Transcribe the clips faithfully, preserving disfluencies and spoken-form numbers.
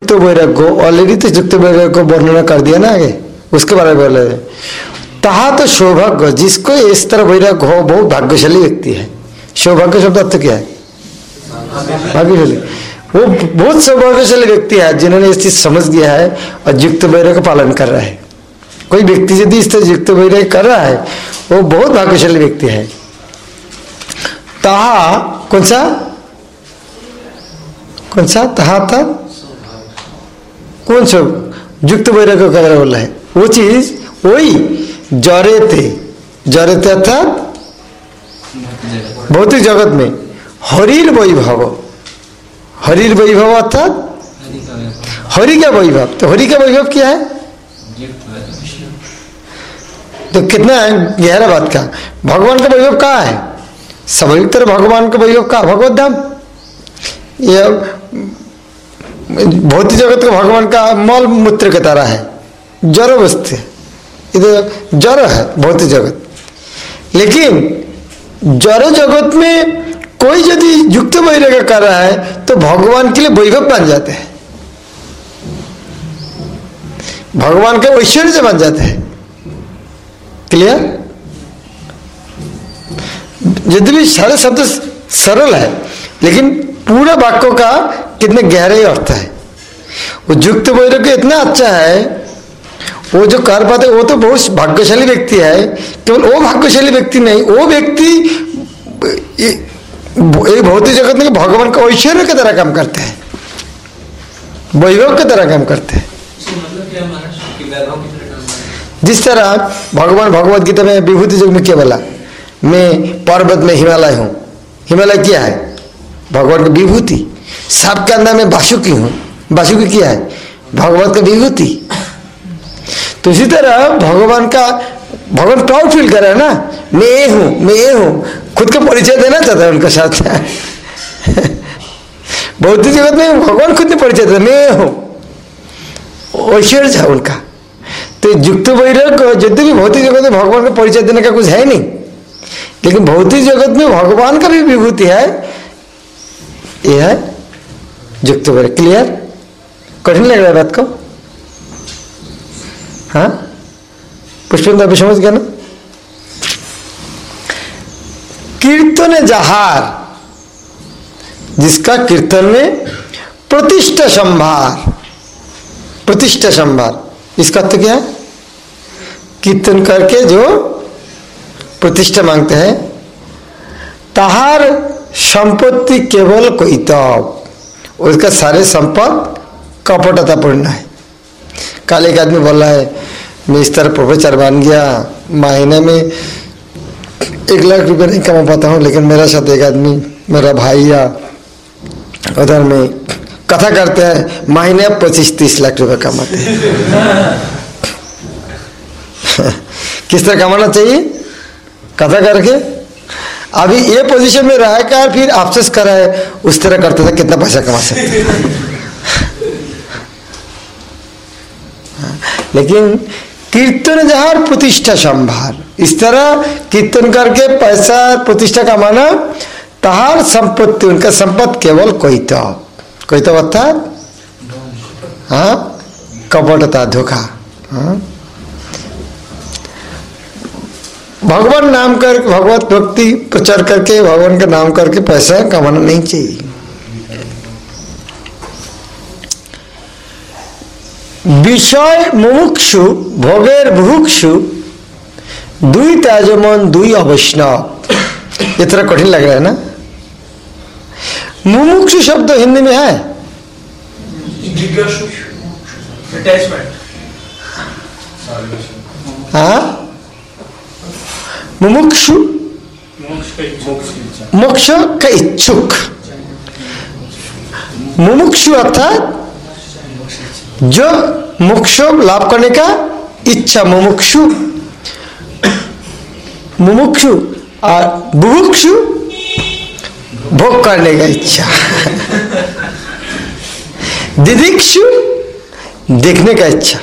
तो वैराग्य ऑलरेडी तो युक्त वैराग्य को वर्णना कर दिया ना आगे, उसके बारे में बोले तहा तो सौभाग्य, जिसको इस तरह वैराग्य हो बहुत भाग्यशाली व्यक्ति है। सौभाग्य शब्द अर्थ क्या है? भाग्यशाली। वो बहुत सौभाग्यशाली व्यक्ति है जिन्होंने इस चीज समझ गया है और युक्त वैराग्य का पालन कर रहा है। कोई व्यक्ति यदि इस तरह युक्त वैराग्य कर रहा है वो बहुत भाग्यशाली व्यक्ति है। तहा कौन सा कौन सा तहा था कौन सा युक्त वैराग्य का बोला है? वो चीज वही जरे थे, जरे थे अर्थात भौतिक जगत में हरिर वैभव, हरिर वैभव अर्थात हरि का वैभव। तो हरि का वैभव क्या है? तो कितना है गहरा बात का। भगवान का वैभव कहाँ है? स्वाभाविक तरह भगवान का वैभव कहाँ? भगवत धाम। यह भौतिक जगत का भगवान का मल मूत्र की तरह है, जड़ वस्तु है, इधर जड़ है भौतिक जगत। लेकिन जड़ जगत में कोई यदि युक्त वैराग्य कर रहा है तो भगवान के लिए वैभव बन जाते हैं, भगवान के ऐश्वर्य से बन जाते हैं। क्लियर? यदि भी सारे शब्द सरल है लेकिन पूरा वाक्यों का कितने गहरे अर्थ है। वो युक्त वैराग्य इतना अच्छा है, वो जो कर पाते वो तो बहुत भाग्यशाली व्यक्ति है। केवल वो भाग्यशाली व्यक्ति नहीं, वो व्यक्ति एक भौतिक जगत में भगवान का ऐश्वर्य की तरह काम करते हैं, वैभव की तरह काम करते हैं। जिस तरह भगवान भगवत गीता में विभूति युग में क्या बोला? मैं पर्वत में हिमालय हूँ। हिमालय क्या है? भगवान की विभूति। सांप के अंदर में बासुकी हूँ, बासुकी क्या है? भगवान का विभूति। तो इसी तरह भगवान का भगवान प्राउड फील कर रहा है ना, मैं ये हूँ, मैं ये हूँ, खुद का परिचय देना चाहता है उनका साथ। भौतिक जगत में भगवान खुद ने परिचय देता, मैं ये हूँ, ऐश्वर्य है उनका। तो युक्त वैराग्य यदि भी भौतिक जगत में भगवान का परिचय देने का कुछ है नहीं, लेकिन भौतिक जगत में भगवान का भी विभूति है, यह है युक्त वैराग्य। क्लियर? कठिन लग रहा है बात को? हाँ, पुष्पेंद्र अभी समझ गया ना? कीर्तन जहार, जिसका कीर्तन में प्रतिष्ठा संभार, प्रतिष्ठा संभार, इसका अर्थ क्या है? कीर्तन करके जो प्रतिष्ठा मांगते हैं। तहार संपत्ति केवल कोई तब, उसका सारे संपत्ति कपटतापूर्ण है। कल एक आदमी बोला है मैं इस तरह प्रोफेसर बन गया, महीने में एक लाख रुपए नहीं कमा पाता हूँ, लेकिन मेरा साथ एक आदमी मेरा भाई या उधर में कथा करते हैं, महीने पच्चीस तीस लाख रुपए कमाते हैं। किस तरह कमाना चाहिए? कथा करके। अभी ये पोजीशन में रह कर फिर अफसोस करा है, उस तरह करते थे कितना पैसा कमा सकते। लेकिन कीर्तन जहार प्रतिष्ठा संभार, इस तरह कीर्तन करके पैसा प्रतिष्ठा कमाना। तहार संपत्ति, उनका संपत्ति केवल कोई तो कोई तो अर्थात हाँ कपटता, धोखा। हाँ, भगवान नाम कर भगवत भक्ति प्रचार करके भगवान का नाम करके पैसा कमाना नहीं चाहिए। विषय मुमुक्षु भोगेर बुभुक्षु दुई त्याजमन दुई अवैष्णव। ये थोड़ा कठिन लग रहा है ना? मुमुक्षु शब्द हिंदी में है हाँ, मुमुक्षु मोक्ष का इच्छुक। मुमुक्षु अर्थात जो मोक्ष लाभ करने का इच्छा, मुमुक्षु। मुमुक्षु और बुभुक्षु भोग करने का इच्छा। दिदिक्षु देखने का इच्छा।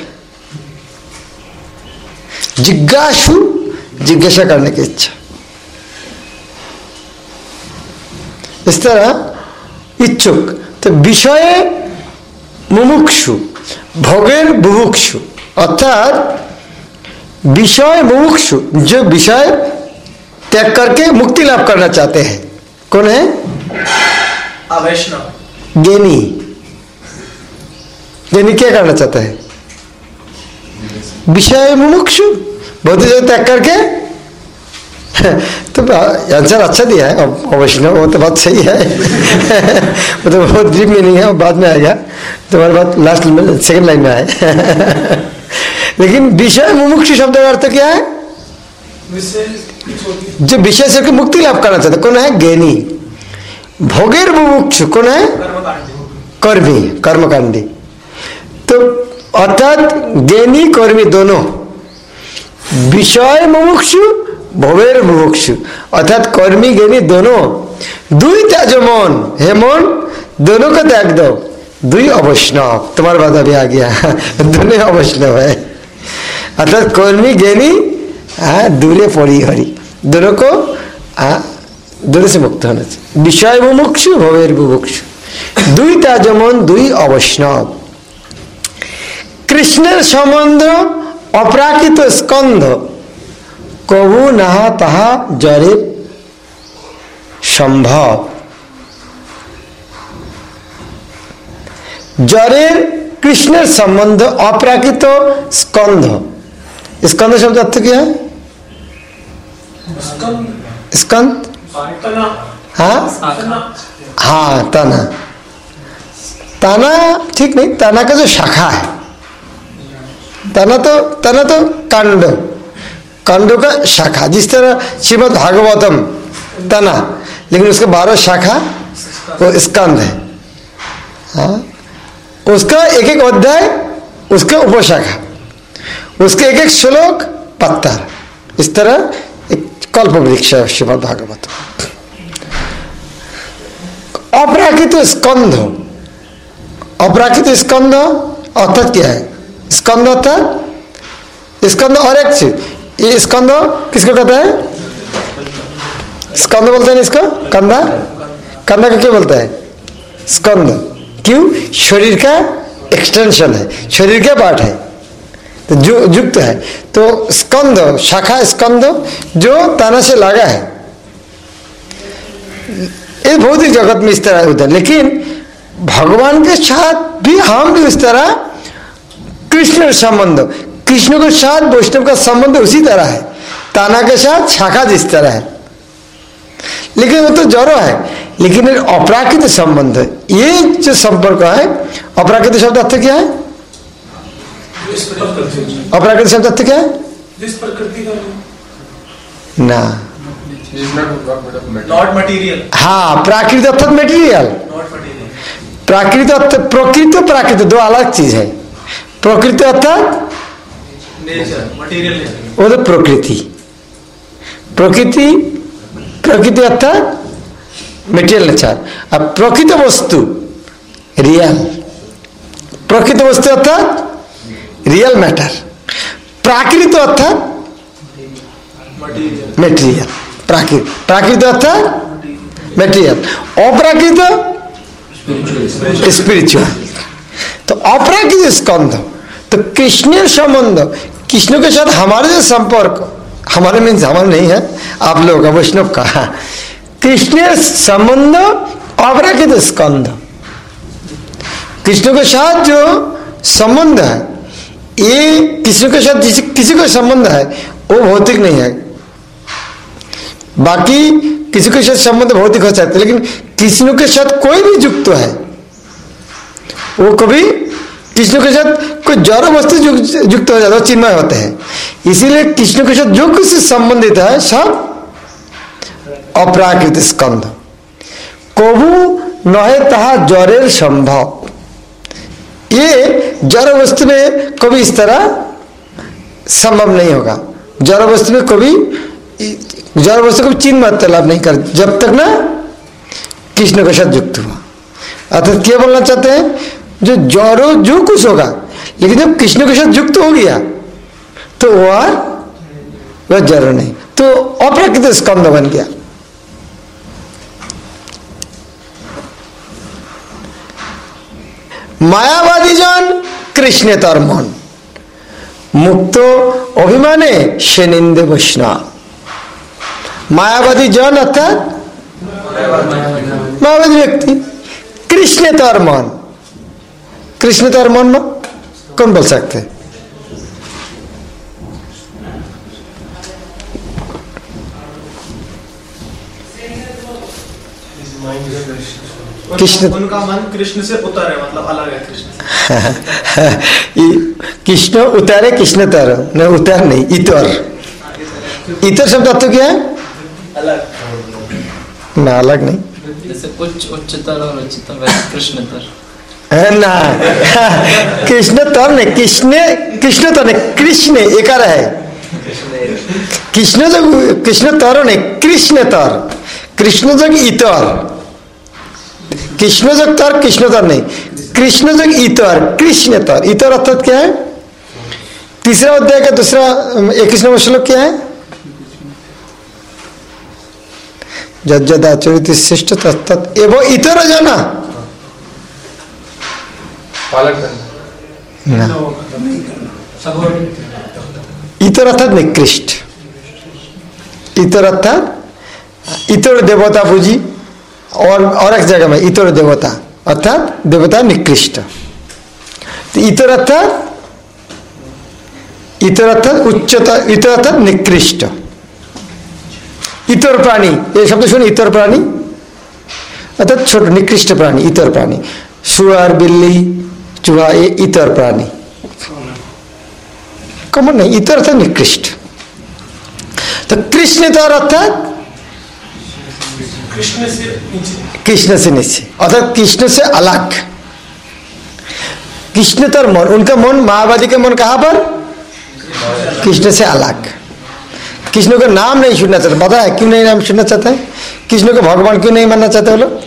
जिज्ञासु जिज्ञासा करने की इच्छा। इस तरह इच्छुक। तो विषय मुमुक्षु, भोगेर बुभुक्षु, अर्थात विषय मुमुक्षु, जो विषय त्याग करके मुक्ति लाभ करना चाहते हैं। कौन है? अवैष्णव। ज्ञानी। ज्ञानी क्या करना चाहता है? विषय मुमुक्षु, भौतिक त्याग करके। तो आंसर अच्छा दिया है अवैष्णव, वो तो बात सही है। वो तो बहुत डीप में नहीं है, बाद में आएगा तुम्हारी बात, लास्ट में सेकंड लाइन में आए। लेकिन विषय मुमुक्षु शब्द का अर्थ क्या है? जो विषय से मुक्ति लाभ करना चाहते। कौन है? ज्ञानी। भोगेर मुमुक्षु कौन है? कर्मी, कर्मकांडी। तो अर्थात ज्ञानी कर्मी दोनों, विषय मुमुक्षु भोगेर मुमुक्षु, अर्थात कर्मी ज्ञानी दोनों। दुई त्याजो मन, हे मन दोनों को त्याग दो। दुई अवैष्णव, तुम्हारा बात अभी आ गया। दोनों अवैष्णव है, अर्थात कर्मी ज्ञानी दूरे पड़ी हरि, दोनों को दोनों से मुक्त होना चाहिए। विषय मुमुक्षु भोगेर मुमुक्षु, दुई त्याजो मन दुई अवैष्णव। कृष्णेर सम्बन्ध अपराकृत स्कंध, कबू नहा तहा जरे संभव। जरेर कृष्णेर संबंध अपराकृत स्कंध। स्कंध शब्द अर्थ क्या है? स्कंद, हाँ हाँ, तना। तना ठीक नहीं, तना का जो शाखा है, तना तो तना तो कांड, कांडों का शाखा। जिस तरह श्रीमद् भागवतम तना, लेकिन उसके बारह शाखा वो स्कंद है। हाँ, उसका एक एक अध्याय उसका उपशाखा, उसके एक एक श्लोक पत्थर। इस तरह एक कल्प वृक्ष है श्रीमद् भागवत। अपराकृत स्कंध, अपराकृत स्कंध अर्थात क्या है? स्कंद अर्थात स्कंद और एक चीज। ये स्कंद किसको कहता है? स्कंद बोलते हैं इसको, कंधा। कंधा को क्या बोलता है? स्कंद। क्यों? शरीर का एक्सटेंशन है, शरीर का पार्ट है, तो जो युक्त है। तो स्कंद, शाखा स्कंद जो तना से लगा है। ये भौतिक जगत में इस तरह होता है, लेकिन भगवान के साथ भी हम भी इस तरह कृष्ण संबंध, कृष्ण के साथ वैष्णव का संबंध उसी तरह है, ताना के साथ शाखा जिस तरह है। लेकिन वो तो जड़ो है, लेकिन अपराकृत संबंध है। ये जो संपर्क है, अपराकृत शब्द अर्थ क्या है? अपराकृत शब्द अर्थ क्या है? ना, नॉट मटीरियल। हाँ, प्राकृत अर्थात मटेरियल। प्राकृत अर्थ प्रकृति और प्राकृत दो अलग चीज है। प्रकृति अर्थात नेचर, मटीरियल, वो तो प्रकृति। प्रकृति प्रकृति अर्थात मेटेरियल नेचर। अब प्रकृत वस्तु रियल, प्रकृत वस्तु अर्थात रियल मैटर। प्राकृत अर्थात मेटेरियल। प्राकृत प्राकृत अर्थात मेटेरियल, अपराकृत स्पिरिचुअल। तो अपराकृत स्कंध, तो कृष्ण संबंध, कृष्ण के साथ हमारे जो संपर्क, हमारे मीन्स हमारे नहीं है, आप लोग का वैष्णव का, कृष्ण संबंध अपराकृत स्कंध। कृष्ण के साथ जो संबंध है, ये कृष्ण के साथ किसी किसी का संबंध है वो भौतिक नहीं है। बाकी किसी के साथ संबंध भौतिक हो सकता है, लेकिन कृष्ण के साथ कोई भी युक्त है, वो कभी कृष्ण के साथ कोई जड़ वस्तु युक्त हो जाता है, चिन्मय होते हैं। इसीलिए कृष्ण के साथ जो कुछ संबंधित है सब अपराकृत स्कंध। कबू नहे तहा जरेर संभव। ये जड़ वस्तु में कभी इस तरह संभव नहीं होगा। जड़ वस्तु में कभी जड़ वस्तु को चिन्ह मात्र लाभ नहीं कर, जब तक ना कृष्ण के साथ युक्त हुआ। अर्थात क्या बोलना चाहते हैं? जो जड़ो जो कुछ होगा, लेकिन जब कृष्ण के साथ युक्त हो गया तो वह वह जड़ नहीं, तो अपराकृत स्कंद बन गया। मायावादी जन कृष्ण तर मन, मुक्त अभिमाने से निंदे वैष्णव। मायावादी जन अर्थात मायावादी व्यक्ति, कृष्ण तर मन, कृष्ण तर मन में कौन बोल सकते हैं? कृष्ण, उनका मन कृष्ण से उतर है, मतलब अलग है कृष्ण से। कृष्ण उतारे, कृष्ण तर नहीं, उतार नहीं, इतर। इतर शब्द अर्थ क्या है? अलग ना, अलग नहीं, जैसे कुछ उच्चतर और उच्चतर, वैसे कृष्णतर है ना। कृष्ण तर नहीं, कृष्ण कृष्ण तर नहीं, कृष्ण एकार है। कृष्ण जग कृष्ण तर नहीं, कृष्ण तर, कृष्ण जग इतर, कृष्ण जग तर, कृष्ण तर नहीं, कृष्ण जग इतर, कृष्ण तर। इतर अर्थात क्या है? तीसरा अध्याय का दूसरा इक्कीस नंबर श्लोक क्या है? जज्जदाचरित श्रेष्ठ तत्त एवं इतर जाना, इतर अर्थात निकृष्ट, इतर अर्थात इतर देवता पूजी, और और एक जगह में इतर देवता अर्थात देवता निकृष्ट। तो इतर अर्थात इतर अर्थात उच्चतर, इतर अर्थात निकृष्ट। इतर प्राणी, ये शब्द सुन, इतर प्राणी अर्थात छोटे निकृष्ट प्राणी, इतर प्राणी, सुअर, बिल्ली, चूहा, ये इतर प्राणी, कॉमन नहीं, इतर अर्थात निकृष्ट। तो कृष्ण तर अर्थात कृष्ण से नीचे, कृष्ण से नीचे अर्थात कृष्ण से अलग। कृष्ण तर मन, उनका मन, मायावादी का मन कहां पर? कृष्ण से अलग। कृष्ण का नाम नहीं सुनना चाहते, पता है क्यों नहीं नाम सुनना चाहता है? कृष्ण को भगवान क्यों नहीं मानना चाहते वो लोग?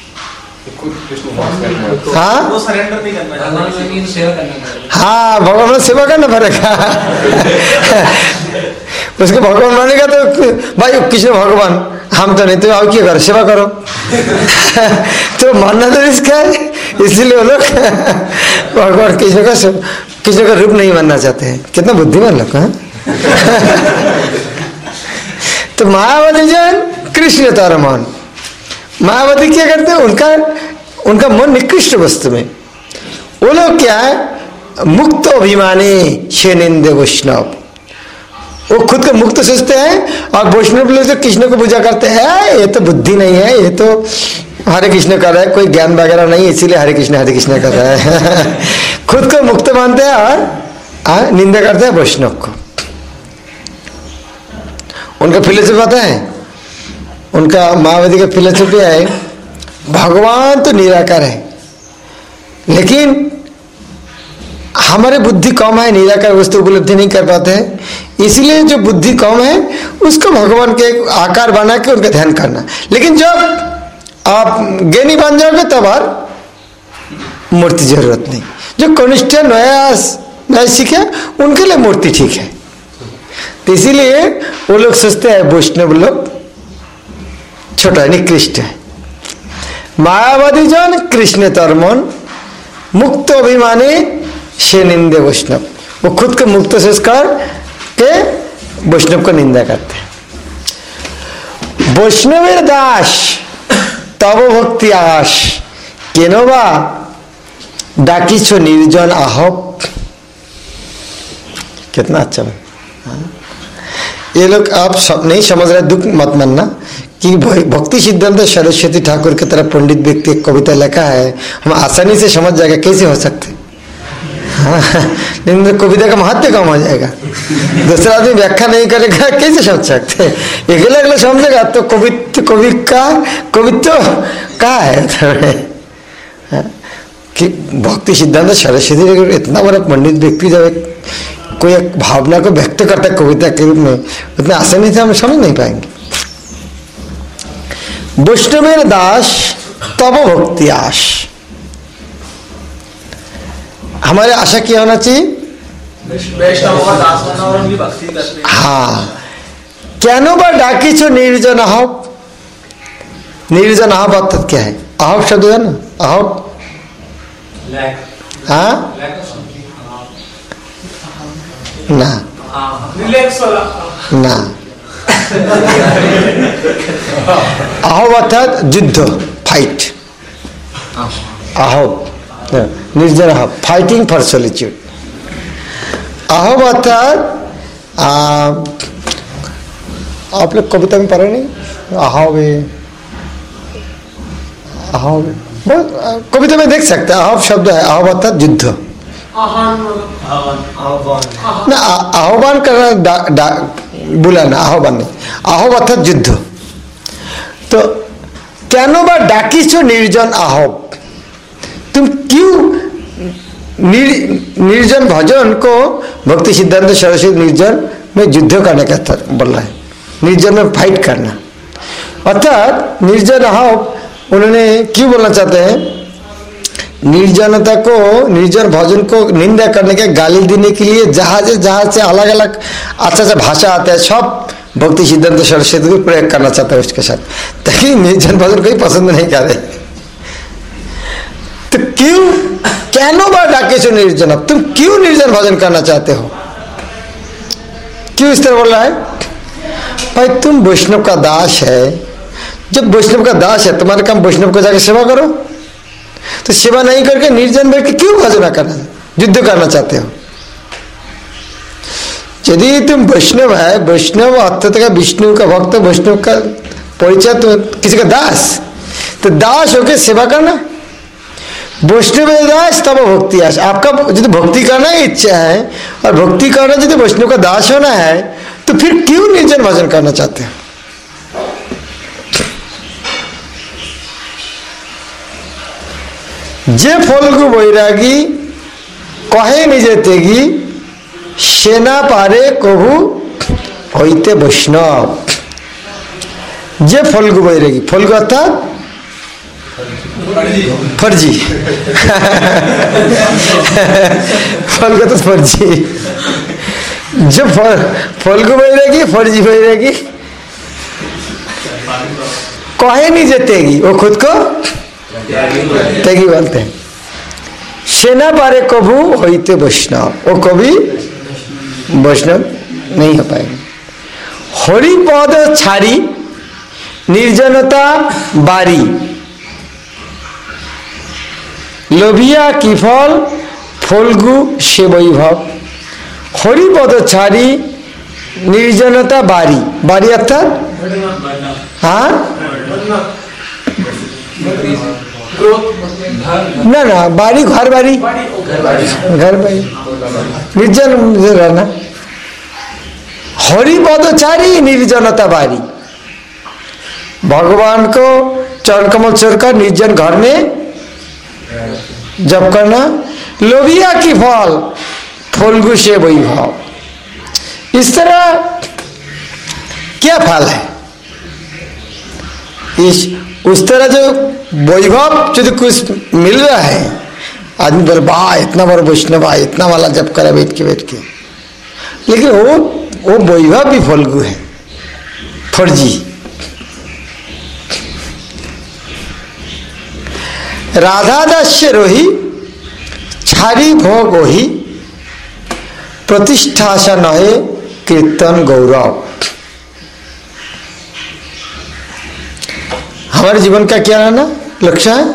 हाँ वो सरेंडर नहीं करना चाहते। हाँ, भगवान को सेवा करना पड़ेगा। उसको भगवान मानेगा तो भाई कृष्ण भगवान, हम तो नहीं, तो आओ क्या करो, सेवा करो। तो मानना तो इसका है, इसलिए वो लोग भगवान कृष्ण का कृष्ण का रूप नहीं मानना चाहते हैं। कितना बुद्धिमान लोग हैं। तो मायावादी जन कृष्ण तारा मान, मायावादी क्या करते हैं? उनका उनका मन निकृष्ट वस्तु में। वो लोग क्या है? मुक्त अभिमानी शे निंदे वैष्णव, वो खुद को मुक्त सोचते हैं, और वैष्णव लोग जो कृष्ण को पूजा करते हैं, ये तो बुद्धि नहीं है, ये तो हरे कृष्ण कर रहा है, कोई ज्ञान वगैरह नहीं, इसीलिए हरे कृष्ण हरे कृष्ण कर रहा है। खुद को मुक्त मानते हैं और निंदा करते हैं वैष्णव को। उनका फिलोसफी पता है? उनका मायावादी का फिलोसफी है, भगवान तो निराकार है, लेकिन हमारे बुद्धि कम है, निराकार वस्तु उपलब्धि नहीं कर पाते हैं, इसलिए जो बुद्धि कम है उसको भगवान के आकार बना के उनका ध्यान करना। लेकिन जब आप ज्ञानी बन जाओगे तब और मूर्ति जरूरत नहीं। जो कनिष्ठ नया नया सीखे उनके लिए मूर्ति ठीक है। तो इसीलिए वो लोग सोचते हैं वैष्णव लोग छोटा निकृष्ट है। मायावादी जन कृष्ण तरमन, मुक्त अभिमानी से निंदे वैष्णव, वो खुद को मुक्त संस्कार के वैष्णव को निंदा करते हैं। वैष्णवेर दास तब भक्ति आश केनोबा डाकिछो निर्जन आहप। कितना अच्छा है। ये लोग आप सब नहीं समझ रहे, दुख मत मानना कि भक्ति सिद्धांत सरस्वती ठाकुर की तरह पंडित व्यक्ति एक कविता लिखा है, हम आसानी से समझ जाएगा, कैसे हो सकते। हाँ, लेकिन कविता का महत्व कम हो जाएगा। दूसरा आदमी व्याख्या नहीं करेगा, कैसे समझ सकते? अगले अगले समझेगा तो कवित्व कवि का कवित्व कहाँ है? कि भक्ति सिद्धांत सरस्वती इतना बड़ा पंडित व्यक्ति जब कोई एक भावना को व्यक्त करता है कविता के रूप में, उतना आसानी से हम समझ नहीं पाएंगे। वैष्णवेर दास तब भक्ति आश, हमारे आशा क्या होना चाहिए? वैष्णव का दास होना और उनकी भक्ति करनी। हाँ, क्यानो बा डाकिछो निर्जन आहव। निर्जन आहव अर्थात क्या है? आहव शब्द है ना, आहव हाँ ना रिलैक्स वाला ना। अहोब अर्थात युद्ध, फाइट। अहोब निर्जन अहोब, फाइटिंग फॉर सॉलिट्यूड। अहोब अर्थात आप लोग कविता में पढ़े नहीं? अहोब अहोब बहुत कविता में देख सकते हैं। अहोब शब्द है, अहोब अर्थात युद्ध ना। आह्वान करना बुलाना, आह्वान नहीं, आह्व अर्थात युद्ध। तो क्यों बा डाकिछो निर्जन आह्व, तुम क्यों निर, निर्जन भजन को भक्ति सिद्धांत सरस्वती निर्जन में युद्ध करने का बोल रहा है, निर्जन में फाइट करना। अर्थात निर्जन आह्व उन्होंने क्यों बोलना चाहते हैं? निर्जनता को, निर्जन भजन को निंदा करने के, गाली देने के लिए जहाँ से जहाँ से अलग अलग अच्छा अच्छा भाषा आता है, सब भक्ति सिद्धांत सरस्वती को प्रयोग करना चाहता है उसके साथ, ताकि निर्जन भजन कोई पसंद नहीं करे। तो क्यों क्यों बार डाके छो निर्जन, तुम क्यों निर्जन भजन करना चाहते हो? क्यों इस तरह बोल रहा है? भाई तुम वैष्णव का दास है, जब वैष्णव का दास है तुम्हारे काम वैष्णव को जाके सेवा करो, तो सेवा नहीं करके निर्जन बैठ के क्यों भजना करना, युद्ध करना चाहते हो? यदि तुम वैष्णव है, वैष्णव अर्थात का विष्णु का भक्त, वैष्णव का परिचय तो किसी का दास, तो दास होके सेवा करना। वैष्णव दास तब भक्ति आस। आपका यदि भक्ति करना ही इच्छा है और भक्ति करना यदि वैष्णव का दास होना है, तो फिर क्यों निर्जन भजन करना चाहते हो? जे फलगु बैरागी कहे निजे तेगी, सेना पारे कभु होते वैष्णव। जे फलगु बैरागी, फलगु अर्थात फर्जी फलगु तो फर्जी। जो फलगु बैरागी, फर्जी बैरागी कहे निजे तेगी, वो खुद को त्यागी बोलते हैं। सेना पारे कभू होते वैष्णव, वो कभी वैष्णव नहीं हो पाएंगे। हरिपद छाड़ी निर्जनता बारी, लोभिया की फल फलगु से वैभव। हरिपद छाड़ी निर्जनता बारी, बारी अर्थात हाँ ना ना बाड़ी, घर बाड़ी, घर बाड़ी, निर्जन रहना। हरिपदचारी निर्जनता बारी, भगवान को चरण कमल छोड़कर निर्जन घर में जप करना। लोभिया की फल फलगु से वैभव, इस तरह क्या फल है? इस उस तरह जो वैभव यदि कुछ मिल रहा है, आदमी बोले वाह इतना बड़ा वैष्णव, इतना वाला जप करा बैठ के बैठ के, लेकिन वो वो वैभव भी फलगु है, फर्जी। राधा दास्य रोही छारी भोग ओही, प्रतिष्ठा सा नहे कीर्तन गौरव। हमारे जीवन का क्या रहना लक्ष्य है?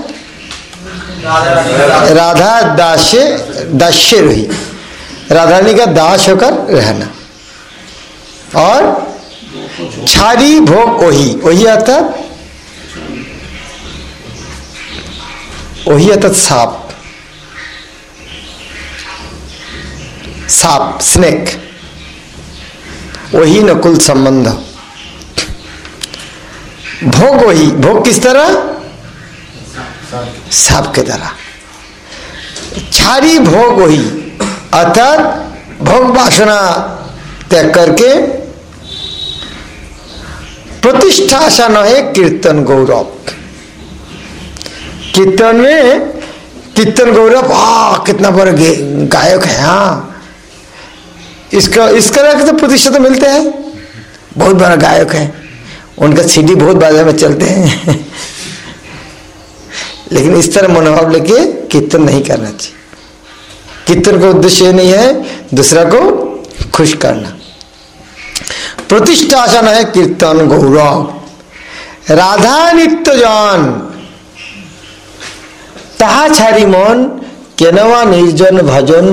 राधा दास्य दास्य रही, राधारानी का दास होकर रहना। और छारी भोग ओही, ओही अर्थात ओही अर्थात सांप, सांप स्नेक, वही नकुल संबंध। भोग वही, भोग किस तरह? सांप के तरह। छारी भोग वही अर्थात भोग वासना त्याग करके प्रतिष्ठा सा न है कीर्तन गौरव। कीर्तन में कीर्तन गौरव, आ कितना बड़ा गायक है, हाँ इसका इस तरह के तो प्रतिष्ठा तो मिलते हैं, बहुत बड़ा गायक है, उनका सीडी बहुत बाजार में चलते हैं। लेकिन इस तरह मनोभाव लेके कीर्तन नहीं करना चाहिए। कीर्तन का उद्देश्य ये नहीं है दूसरा को खुश करना। प्रतिष्ठासन है कीर्तन गौरव। राधा नित्य जान ताहा छाड़ी मन केनवा निर्जन भजन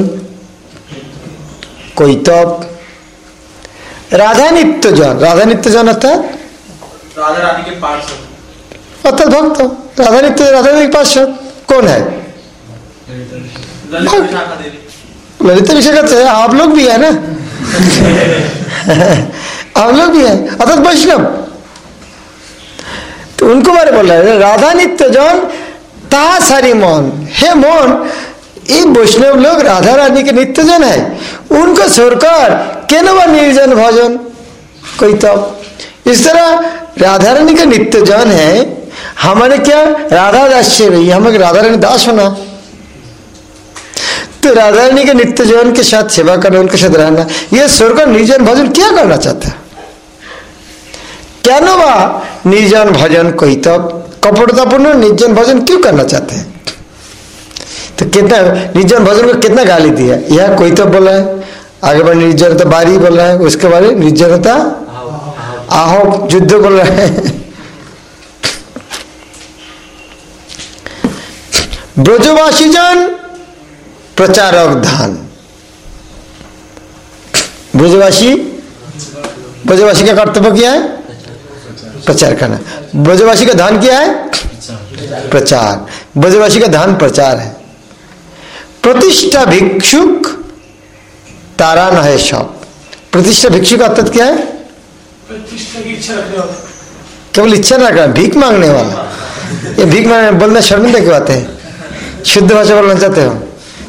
कोइतब। राधा नित्य जन, राधा नित्य जन अर्थात राधा रानी के पार्षद अर्थात भक्त। राधा नित्य राधा रानी के पार्षद कौन है? ललित विशाखा देवी। ललित विशाखा से आप लोग भी है ना आप लोग भी है अर्थात वैष्णव। तो उनको बारे बोल रहा है राधा नित्य जन ता सारी मन। हे मन, ये वैष्णव लोग राधा रानी के नित्य जन है, उनको छोड़कर केनवा निर्जन भजन कोई। तब इस तरह राधा रानी के नित्य जन है, हमारे क्या राधा दास से रही, हमें राधा रानी दास होना। तो राधा रानी के नित्य जन के साथ सेवा करना, उनके साथ रहना, ये छोड़कर निर्जन भजन क्या करना चाहता है? केनवा निर्जन भजन कोई। तब कपटतापूर्ण निर्जन भजन क्यों करना चाहते हैं? तो कितना निर्जन भजन को कितना गाली दिया। यह कोई तो बोला है, आगे बढ़ निर्जनता बारी बोल रहा है, उसके बाद निर्जनता आहो युद्ध बोल रहा है। ब्रजवासी जन प्रचारक धान। ब्रजवासी ब्रजवासी का कर्तव्य क्या है? प्रचार करना। ब्रजवासी का धान क्या है? प्रचार। ब्रजवासी का धान प्रचार है। प्रतिष्ठा भिक्षुक तारा न है सब। प्रतिष्ठा भिक्षुक अर्थात क्या है? प्रतिष्ठा की इच्छा रखने वाला, केवल इच्छा ना करना, भीख मांगने वाला। ये भीख मांगने बोलना शर्मिंदा की बात है, शुद्ध भाषा बोलना चाहते हो।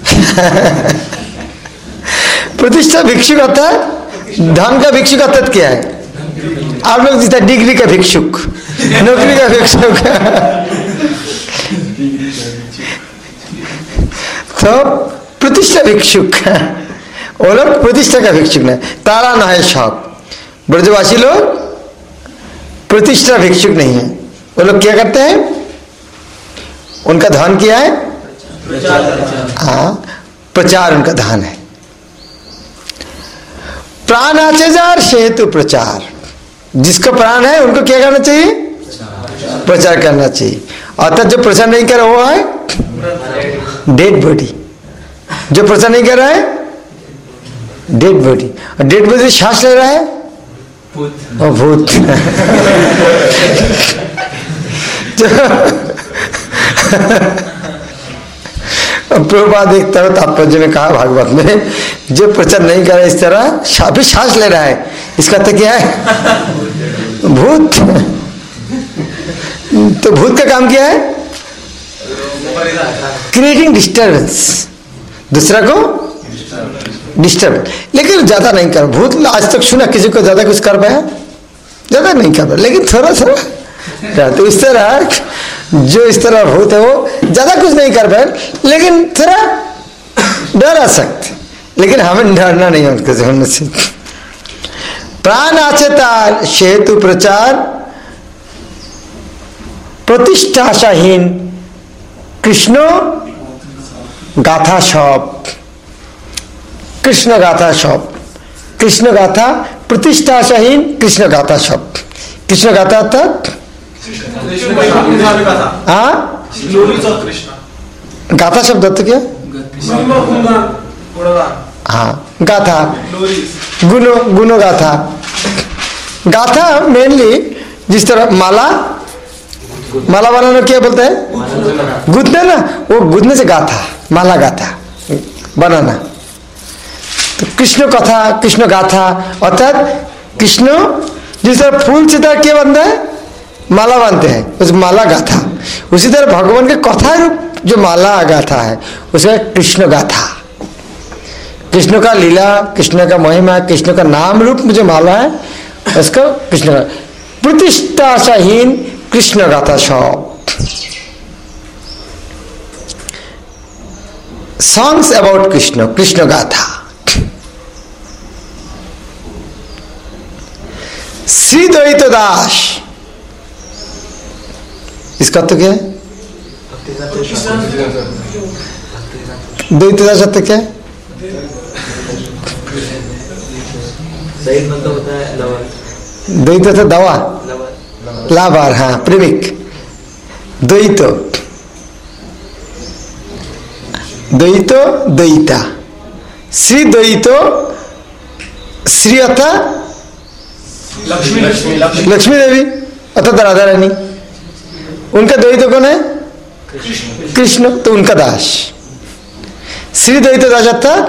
प्रतिष्ठा भिक्षुक अर्थात धन का भिक्षुक अर्थात क्या है? आप लोग जितना डिग्री का भिक्षुक, नौकरी का भिक्षुक। तो प्रतिष्ठा भिक्षुक, वो लोग प्रतिष्ठा का भिक्षुक नहीं। तारा न है सब। ब्रजवासी लोग प्रतिष्ठा भिक्षुक नहीं है। वो लोग क्या करते हैं? उनका धन क्या है? हाँ, प्रचार उनका धन है। प्राण आचेजार सेतु प्रचार। जिसका प्राण है उनको क्या करना चाहिए? प्रचार करना चाहिए। अर्थात जो प्रचार नहीं कर रहा वो है डेड बॉडी। जो प्रचार नहीं कर रहा है डेड बॉडी। और डेड बॉडी सांस ले रहा है और भूत। प्रभुपाद देखता हो तात्पर्य में कहा भागवत में, जो प्रचार नहीं कर रहा इस तरह भी सांस ले रहा है, इसका तो क्या है? भूत। तो भूत का काम क्या है? क्रिएटिंग डिस्टर्बेंस, दूसरा को डिस्टर्ब। लेकिन ज्यादा नहीं कर। भूत आज तक सुना किसी को ज्यादा कुछ कर पाया? ज्यादा नहीं कर पाया, लेकिन थोड़ा थोड़ा। तो इस तरह जो इस तरह भूत है वो ज्यादा कुछ नहीं कर पाए, लेकिन थोड़ा डर आ सकते। लेकिन हमें डरना नहीं है उनके जीवन से। प्राण आचेतार सेतु प्रचार प्रतिष्ठाहीन कृष्ण गाथा सब। कृष्ण गाथा सब। कृष्ण गाथा प्रतिष्ठाहीन कृष्ण गाथा सब। कृष्ण गाथा अर्थात हाँ गाथा शब्द अर्थ क्या? हाँ गाथा, गुनो गुनो गाथा। गाथा मेनली जिस तरह माला माला बनाना क्या बोलते हैं? गुदना ना, वो गुदने से गाथा, माला गाथा बनाना। तो कृष्ण कथा, कृष्ण गाथा अर्थात कृष्ण जिस तरह फूल से तरह क्या बनता है? माला बांधते हैं, उस माला गाथा। उसी तरह भगवान के कथा रूप जो माला गाथा है उसे कृष्ण गाथा। कृष्ण का लीला, कृष्ण का महिमा, कृष्ण का नाम रूप जो माला है उसका कृष्ण प्रतिष्ठाहीन कृष्ण गाथा सब। सॉन्ग्स अबाउट कृष्ण, कृष्ण गाथा। श्री द्वैत दास, इसका तो क्या है? द्वैतता सत्य क्या है? सही मतलब होता है लवर, द्वैत दवा, लवर, लाभार, हाँ प्रेमिक। द्वैत द्वैतो द्वैता, श्री द्वैतो, श्री अथा लक्ष्मी लक्ष्मी लक्ष्मी देवी अर्थात राधा रानी, उनका द्वैत कौन है? कृष्ण, तो उनका दास। श्री द्वैत दास अर्थात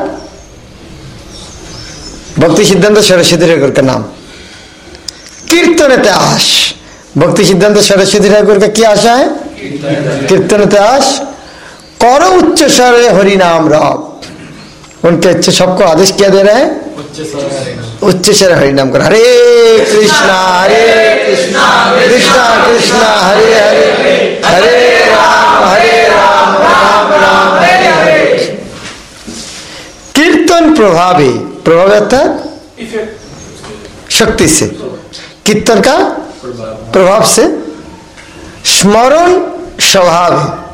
भक्ति सिद्धांत सरस्वती ठाकुर का नाम। कीर्तन त्यास, भक्ति सिद्धांत सरस्वती ठाकुर का क्या आशा है? कीर्तन त्यास, करो उच्च स्वर हरि नाम राम। उनके अच्छे सबको आदेश क्या दे रहे हैं? उच्च स्वर हरि नाम करो। हरे कृष्णा हरे कृष्णा कृष्णा कृष्णा हरे हरे, हरे राम हरे राम राम राम हरे हरे। कीर्तन प्रभावी, प्रभाव अर्थात शक्ति से, कीर्तन का प्रभाव से। स्मरण स्वभाव,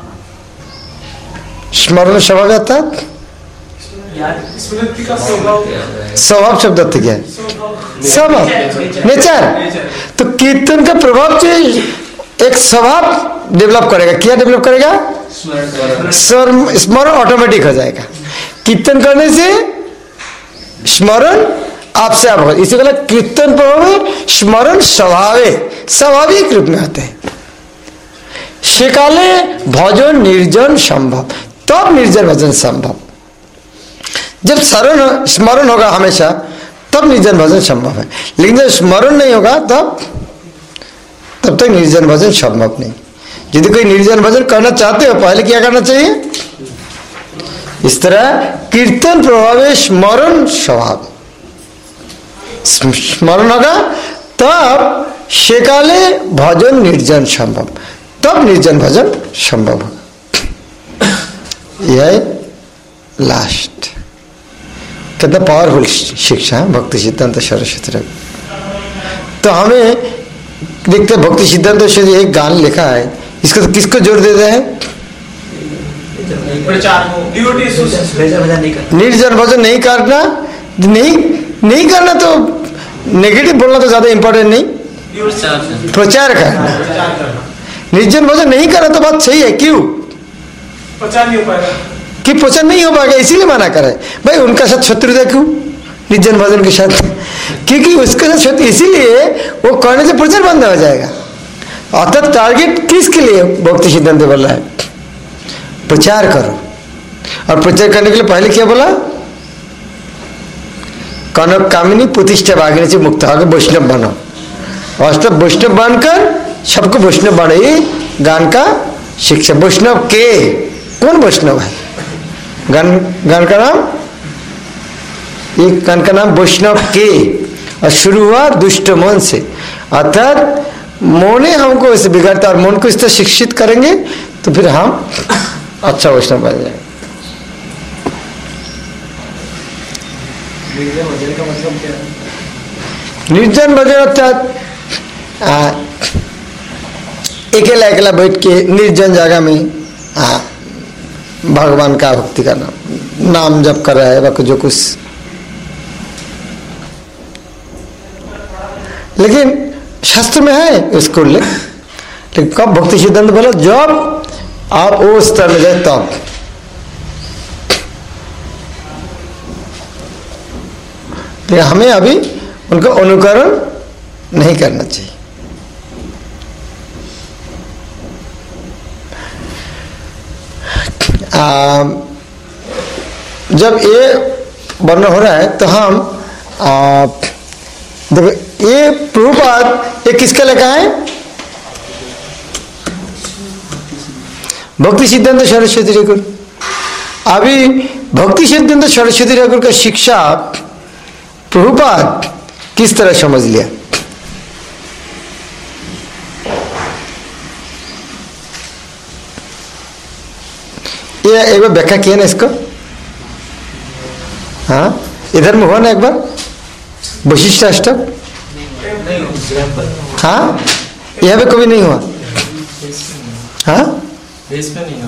स्मरण स्वभाव अर्थात स्मृति का स्वभाव, स्वभाव शब्द अर्थ क्या है? स्वभाव, नेचर। तो कीर्तन का प्रभाव से एक स्वभाव डेवलप करेगा। क्या डेवलप करेगा? स्मरण ऑटोमेटिक हो जाएगा। कीर्तन करने से स्मरण आपसे आप, इसी बोला कीर्तन प्रभाव स्मरण स्वभावे, स्वाभाविक रूप में आते हैं। सेकाले भजन निर्जन संभव, तब निर्जन भजन संभव। जब शरण स्मरण होगा हमेशा, तब निर्जन भजन संभव है। लेकिन जब स्मरण नहीं होगा तब तब तक निर्जन भजन संभव नहीं। यदि कोई निर्जन भजन करना चाहते हो, पहले क्या करना चाहिए? इस तरह कीर्तन प्रभाव स्मरण स्वभाव, स्मरण होगा तब सेकाले भजन निर्जन संभव, तब निर्जन भजन संभव होगा। यह लास्ट कितना पावरफुल शिक्षा है भक्ति सिद्धांत सरस्वती ठाकुर। तो हमें देखते भक्ति सिद्धांत से एक गान लिखा है, इसको तो किसको जोड़ देते हैं? निर्जन भजन नहीं करना, नहीं नहीं करना तो नेगेटिव बोलना तो ज्यादा इंपॉर्टेंट नहीं, प्रचार करना। निर्जन भजन नहीं करना तो बात सही है। क्यों प्रचार नहीं हो पाएगा? कि प्रचार नहीं हो पाएगा इसीलिए मना करे। भाई उनका साथ शत्रुता क्यों निर्जन भजन के साथ? क्योंकि उसके साथ शत्रु, इसीलिए वो करने से प्रचार बंद हो जाएगा। अर्थात टारगेट किसके लिए भक्ति सिद्धांत बोला है? प्रचार करो। और प्रचार करने के लिए पहले क्या बोला? कनक कामिनी प्रतिष्ठा भागने से मुक्त होकर वैष्णव बनो। वास्तव वैष्णव बनकर सबको वैष्णव बने, गान का शिक्षा। वैष्णव के कौन वैष्णव है? गान गान का नाम, एक गान का नाम वैष्णव के, और शुरू हुआ दुष्ट मन से। अर्थात मोने हमको ऐसे बिगाड़ता, और मन को इस तरह शिक्षित करेंगे तो फिर हम अच्छा वैष्णव बन जाएंगे। निर्जन भजन का मतलब क्या है? निर्जन भजन अर्थात अकेला अकेला बैठ के निर्जन जगह में आ, भगवान का भक्ति करना, नाम जप कर रहा है बाकी जो कुछ। लेकिन शास्त्र में है उसको ले, लेकिन कब भक्ति सिद्धांत बोला? जब आप वो स्तर में जाए तब। लेकिन हमें अभी उनको अनुकरण नहीं करना चाहिए। आ, जब ये वर्णन हो रहा है तो हम देखो ये प्रभुपाद ये किसका लिखा है? भक्ति सिद्धांत सरस्वती ठाकुर। अभी भक्ति सिद्धांत सरस्वती ठाकुर का शिक्षा प्रभुपाद किस तरह समझ लिया? ये एक बार व्याख्या किया ना इसको? हाँ, इधर में हुआ ना एक बार वशिष्ठ अष्टक? हाँ, यहाँ पे कभी नहीं हुआ। हाँ, बेस पे नहीं हो।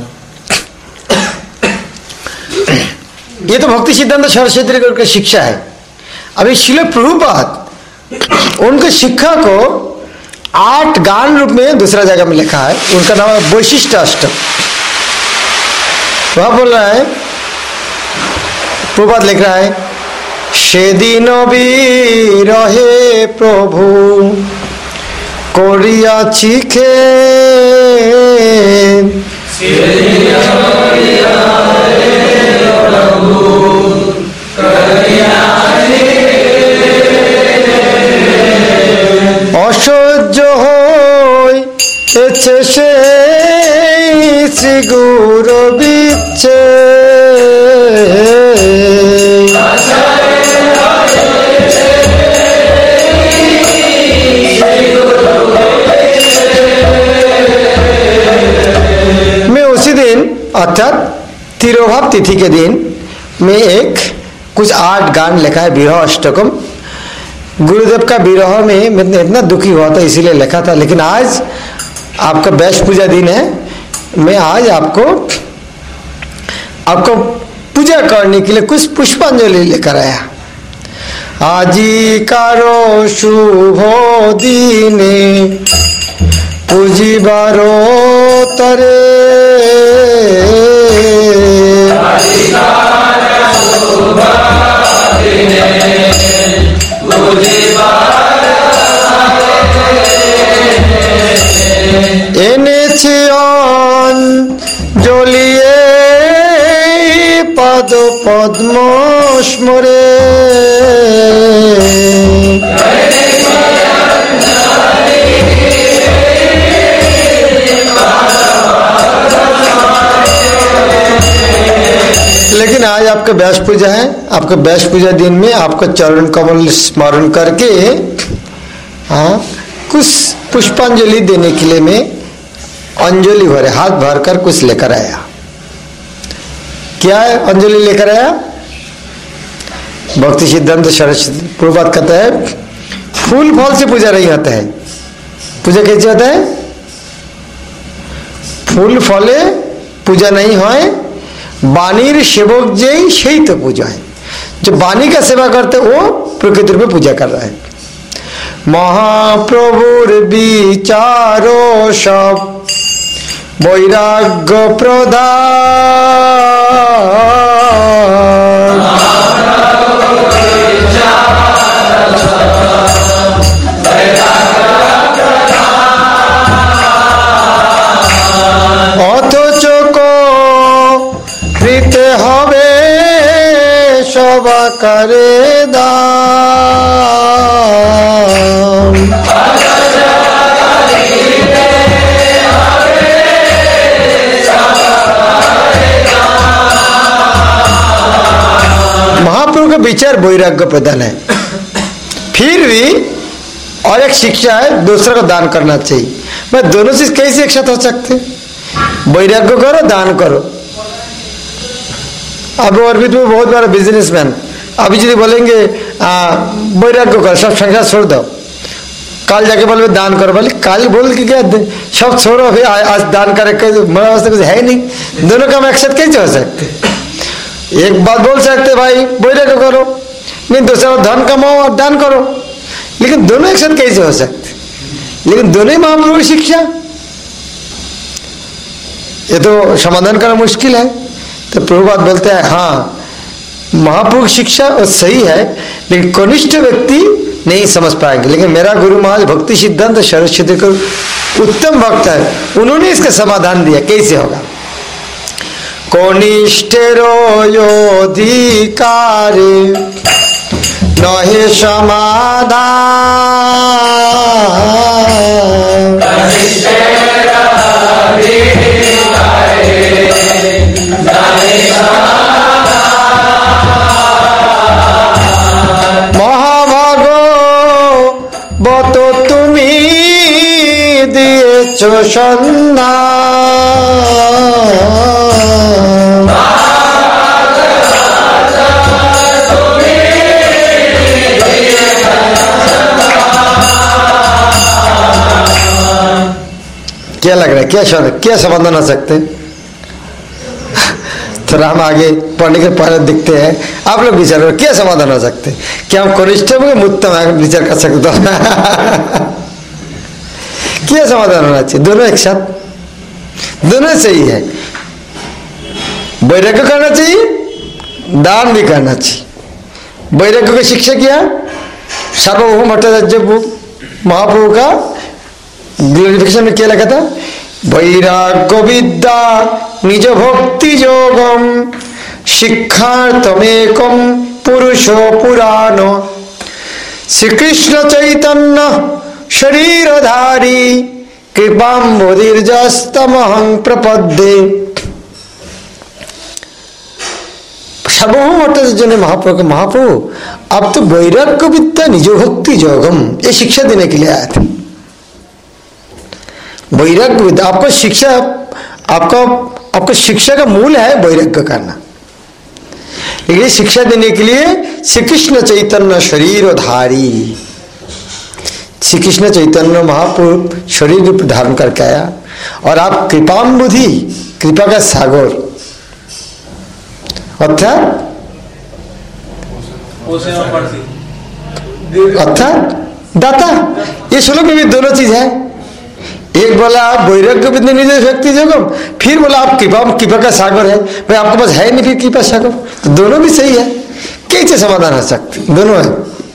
ये तो भक्ति सिद्धांत सरस्वती की शिक्षा है। अभी श्रील प्रभुपाद उनके शिक्षा को आठ गान रूप में दूसरा जगह में लिखा है। उनका नाम है वैशिष्ट अष्टक। वह बोल रहा है, प्रभुपाद लिख रहा है, सेदिन बिरहे प्रभु करियाछि खेद, असह्य হয়েছে সেই শ্রী গুরু বিচ্ছেদ। मैं उसी दिन अर्थात तिरोभाव तिथि के दिन में एक कुछ आठ गान लिखा है विरह अष्टकम। गुरुदेव का विरह में मैं इतना दुखी हुआ था इसीलिए लिखा था। लेकिन आज आपका बैश पूजा दिन है, मैं आज आपको आपको पूजा करने के लिए कुछ पुष्पांजलि लेकर आया। आजी कारो शुभ दिने पूजिबारो तरे, এনেছি অঞ্জলিয়ে পদ পদ্ম স্মরে, लेकिन आज आपका व्यास पूजा है। आपका व्यास पूजा दिन में आपका चरण कमल स्मरण करके हाँ कुछ पुष्पांजलि देने के लिए मैं अंजलि भरे हाथ भर कर कुछ लेकर आया। क्या है अंजलि लेकर आया? भक्ति सिद्धांत सरस्वती प्रभुपाद कहता है फूल फल से पूजा नहीं होता है। पूजा कैसे होता है? फूल फले पूजा नहीं है, बाणीर सेवक जय सही तो पूजा है। जो बाणी का सेवा करते वो प्रकृति में पूजा कर रहा है। महाप्रभुर विचारो सब वैराग्य प्रदान, অথচ কৃতে হবে সবাকারে দান, महाप्रभु का विचार वैराग्य प्रदान है। फिर भी और एक शिक्षा है दूसरे को दान करना चाहिए। मैं दोनों चीज कैसे एक साथ हो सकते? वैराग्य करो दान करो। अब और भी तो बहुत बड़ा बिजनेसमैन अभी जो बोलेंगे वैराग्य करो सब संख्या छोड़ दो, कल जाके बोले दान करो, बोले कल बोल के क्या सब छोड़ो फिर आज दान करे मेरा वास्ते कुछ है नहीं। दोनों काम एक साथ कैसे हो सकते? एक बात बोल सकते भाई वैराग्य करो, नहीं दूसरा धन कमाओ और दान करो, लेकिन दोनों एक साथ कैसे हो सकते? लेकिन दोनों ही महाप्रभु की शिक्षा, ये तो समाधान करना मुश्किल है। तो प्रभुपाद बोलते हैं हाँ महाप्रभु की शिक्षा और सही है, लेकिन कनिष्ठ व्यक्ति नहीं समझ पाएंगे। लेकिन मेरा गुरु महाराज भक्ति सिद्धांत सरस्वती को उत्तम भक्त है, उन्होंने इसका समाधान दिया कैसे होगा। कनिष्ठेरो अधिकारे नहे समाधान, মহাভাগবত তুমি দিয়েছ সন্ধান, क्या लग रहा है क्या क्या समाधान हो सकते? थोड़ा हम आगे पढ़ने के पहले दिखते हैं, आप लोग विचार करो क्या समाधान हो सकते? क्या हम कनिष्ठ होंगे मुत्तम विचार कर सकते हो? क्या समाधान होना चाहिए? दोनों एक साथ, दोनों सही है। वैराग्य करना चाहिए, दान भी करना चाहिए। वैराग्य की शिक्षा किया सार्वभौम भट्टाचार्य महाप्रभु का ग्लोरिफिकेशन में क्या लिखा था? वैराग्य विद्या निज भक्ति योगम शिक्षार्थमेकम पुरुषो पुराण श्री कृष्ण चैतन्य शरीरधारी कृपाम्बुधिर्जस्तमहं प्रपद्ये। सार्वभौम भट्टाचार्य ने महाप्रभु महाप्रभु अब तो वैराग्य विद्या निज भक्ति योगम ये शिक्षा देने के लिए आए थे। वैराग्य विद्या आपको शिक्षा, आपका आपको शिक्षा का मूल है वैराग्य करना, लेकिन शिक्षा देने के लिए श्री कृष्ण चैतन्य शरीरधारी, श्री कृष्ण चैतन्य महाप्रभु शरीर रूप धारण करके आया और आप कृपाम्बुधि कृपा का सागर अर्थात अर्थात दाता। ये श्लोक में भी दोनों चीज है। एक बोला आप वैराग्य विद्या निज भक्ति योगम, फिर बोला आप कृपा कृपा का सागर है। भाई आपके पास है नहीं फिर कृपा सागर, तो दोनों भी सही है। कैसे समाधान हो सकते? दोनों है।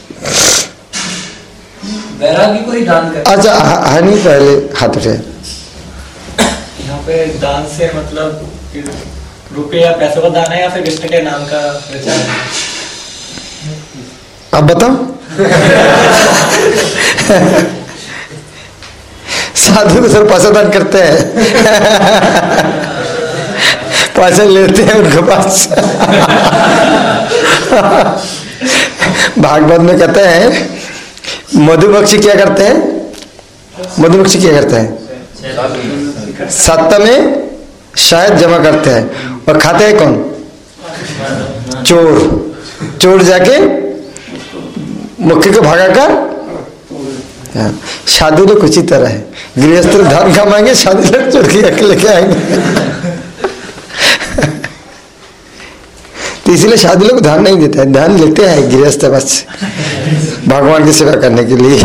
वैरागी को ही दान कर। अच्छा हनी पहले हाथ उठे। यहाँ पे दान से मतलब रुपये या पैसों का दान है या फिर कृष्ण के नाम का प्रचार है? अब बताओ। साधु को सर पैसा दान करते हैं, पैसे लेते हैं उनके पास। भागवत में कहते हैं मधुमक्खी क्या करते हैं? मधुमक्खी क्या करते हैं? सत्ता में शायद जमा करते हैं और खाते हैं कौन? चोर। चोर जाके मक्खी को भगाकर, साधु लोग कुछ ही तरह है, गृहस्थ धन कमाएंगे, साधु लोग चोर की लेके आएंगे। तो इसलिए साधु लोग धन नहीं देते हैं, धन लेते हैं गृहस्थ बस भगवान की सेवा करने के लिए।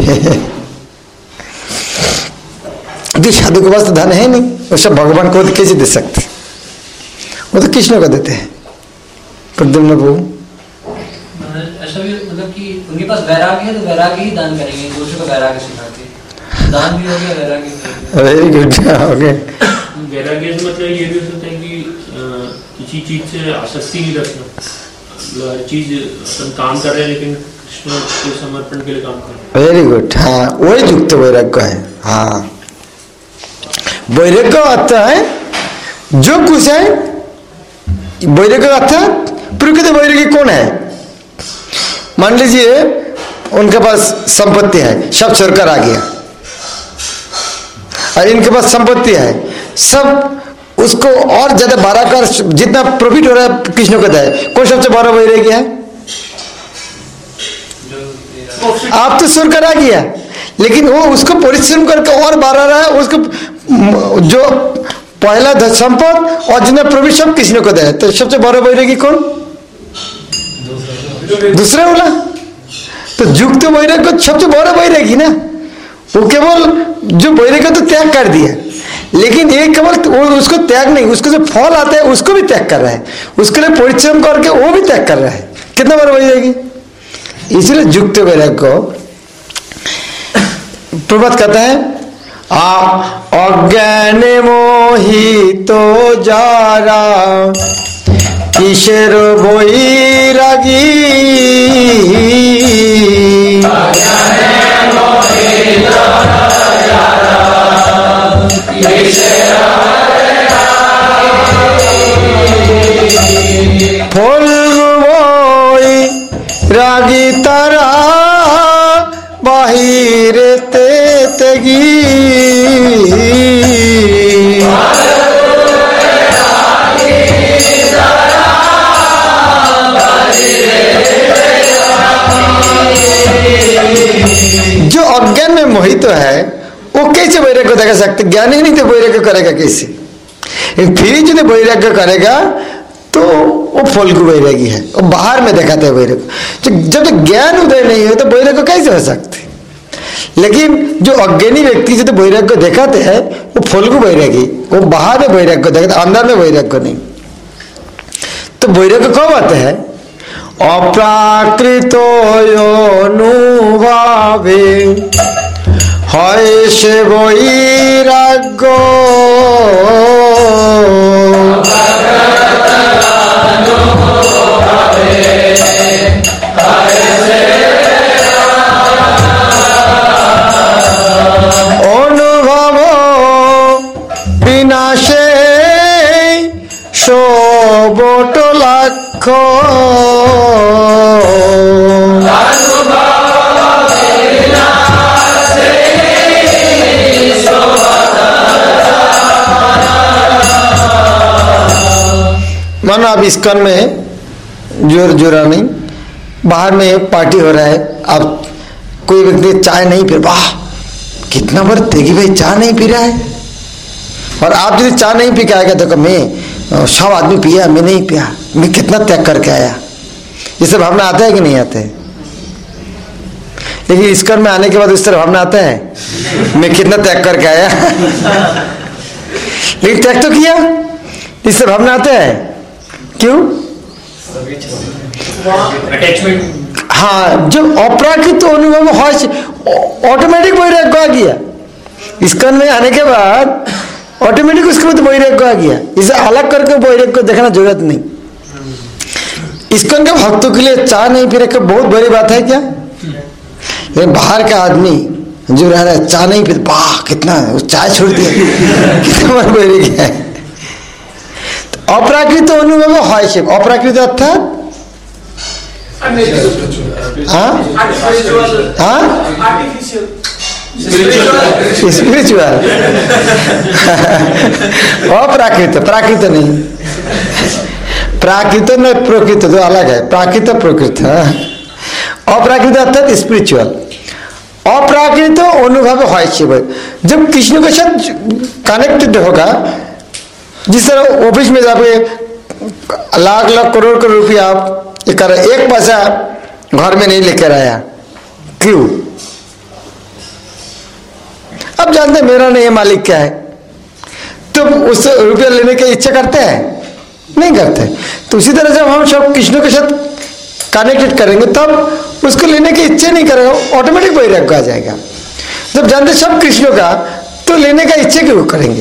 क्योंकि साधु के पास तो धन है नहीं, वो सब भगवान को कैसे दे सकते? वो तो कृष्ण को देते हैं। प्रद्युम्न प्रभु ऐसा भी मतलब कि उनके पास वैराग्य है तो वैराग्य ही दान करेंगे, दूसरे को वैराग्य सिखाते, दान भी हो गया वैराग्य। Very good, okay. वैराग्य से मतलब ये भी हो सकता है कि किसी चीज से आसक्ति नहीं रखना, हर चीज अपन काम कर रहे हैं लेकिन कृष्ण के समर्पण के लिए काम कर रहे हैं। वेरी गुड, हाँ वही युक्त वैराग्य है। हाँ वैराग्य अर्थ है जो कुछ है, वैराग्य अर्थ प्रकृति। वैराग्य कौन है? मान लीजिए उनके पास संपत्ति है, सब छोड़कर आ गया, और इनके पास संपत्ति है सब, उसको और ज्यादा बारह कर जितना प्रॉफिट हो रहा है कृष्ण को दे। कौन सबसे बड़ा वैराग्य है? आप तो छोड़कर आ गया, लेकिन वो उसको परिश्रम करके और बढ़ा रहा है, उसको जो पहला संपद और जितना प्रॉफिट सब कृष्ण को दे। तो सबसे बड़ा वैराग्य कौन? दूसरा वाला। तो युक्त वैराग्य सबसे बड़ा वैराग्य ना, वो केवल जो वैराग्य तो त्याग कर दिया, लेकिन ये केवल वो उसको त्याग नहीं, उसको जो फल आता है उसको भी त्याग कर रहा है, उसके लिए परिश्रम करके वो भी त्याग कर रहा है। कितना बड़ा वैराग्य? इसलिए युक्त वैराग्य को प्रभात कहता है आ अज्ञान मोहितो जारा किशोर वैरागी फल रागी तारा बाहिर ते तेगी जो अज्ञान में मोहित है वो कैसे वैराग्य देखा सकते? ज्ञान ही नहीं तो वैराग्य करेगा कैसे? फिर जो वैराग्य करेगा तो वो फल्गु वैरागी है, वो बाहर में दिखाते हैं वैराग्य। जब तक ज्ञान उदय नहीं हो तो वैराग्य कैसे हो सकते? लेकिन जो अज्ञानी व्यक्ति जो तो वैराग्य दिखाते हैं वो फल्गु वैरागी, वो बाहर में वैराग्य दिखाते, अंदर में वैराग्य नहीं। तो वैराग्य कब आते हैं? अप्राकृतो अनुभावे है से वैराग्य। अनुभव विनाशे सबट लाख। मानो आप इस्कॉन में जोर जोरा नहीं, बाहर में पार्टी हो रहा है, आप कोई व्यक्ति चाय नहीं पी, वाह कितना बार तेगी भाई चाय नहीं पी रहा है, और आप यदि चाय नहीं पी के आएगा तो मैं सब आदमी पिया मैं नहीं पिया, मैं कितना त्याग करके आया, ये सब भावना आता है कि नहीं आता है? लेकिन इस्कॉन में आने के बाद उस तरह भावना आता है मैं कितना त्याग करके आया लेकिन त्याग तो किया, इससे भावना आता है क्यों? अटैचमेंट। हाँ, जब अपराकृत अनुभव हो ऑटोमेटिक वैराग्य आ गया। इस्कॉन में आने के बाद ऑटोमेटिक उसके बाद वैराग्य आ गया, इसे अलग करके वैराग्य को देखना जरूरत नहीं। इस्कॉन के भक्तों के लिए चाय नहीं पी रहे बहुत बड़ी बात है क्या? लेकिन बाहर का आदमी जो रह रहा है चाय नहीं पी, वाह कितना चाय छोड़ दिया कितना बार वैराग्य है। अपराकृत अनुभव है से, अपराकृत अर्थात स्पिरिचुअल अप्राकृत, प्राकृत नहीं, प्राकृत न प्रकृत तो अलग है, प्राकृत प्रकृत। अप्राकृत अर्थात स्पिरिचुअल, अप्राकृत अनुभव है से। जब कृष्ण के साथ कनेक्टेड होगा, जिस तरह ऑफिस में जाके लाख लाख करोड़ करोड़ रुपया आप एक एक पैसा घर में नहीं लेकर आया, क्यों? अब जानते मेरा नहीं है मालिक क्या है, तो उससे रुपया लेने की इच्छा करते हैं? नहीं करते। तो उसी तरह जब हम सब कृष्ण के साथ कनेक्टेड करेंगे तब उसको लेने की इच्छा नहीं करेगा, ऑटोमेटिक वैराग्य आ जाएगा। जब जानते सब कृष्ण का तो लेने का इच्छा क्यों करेंगे?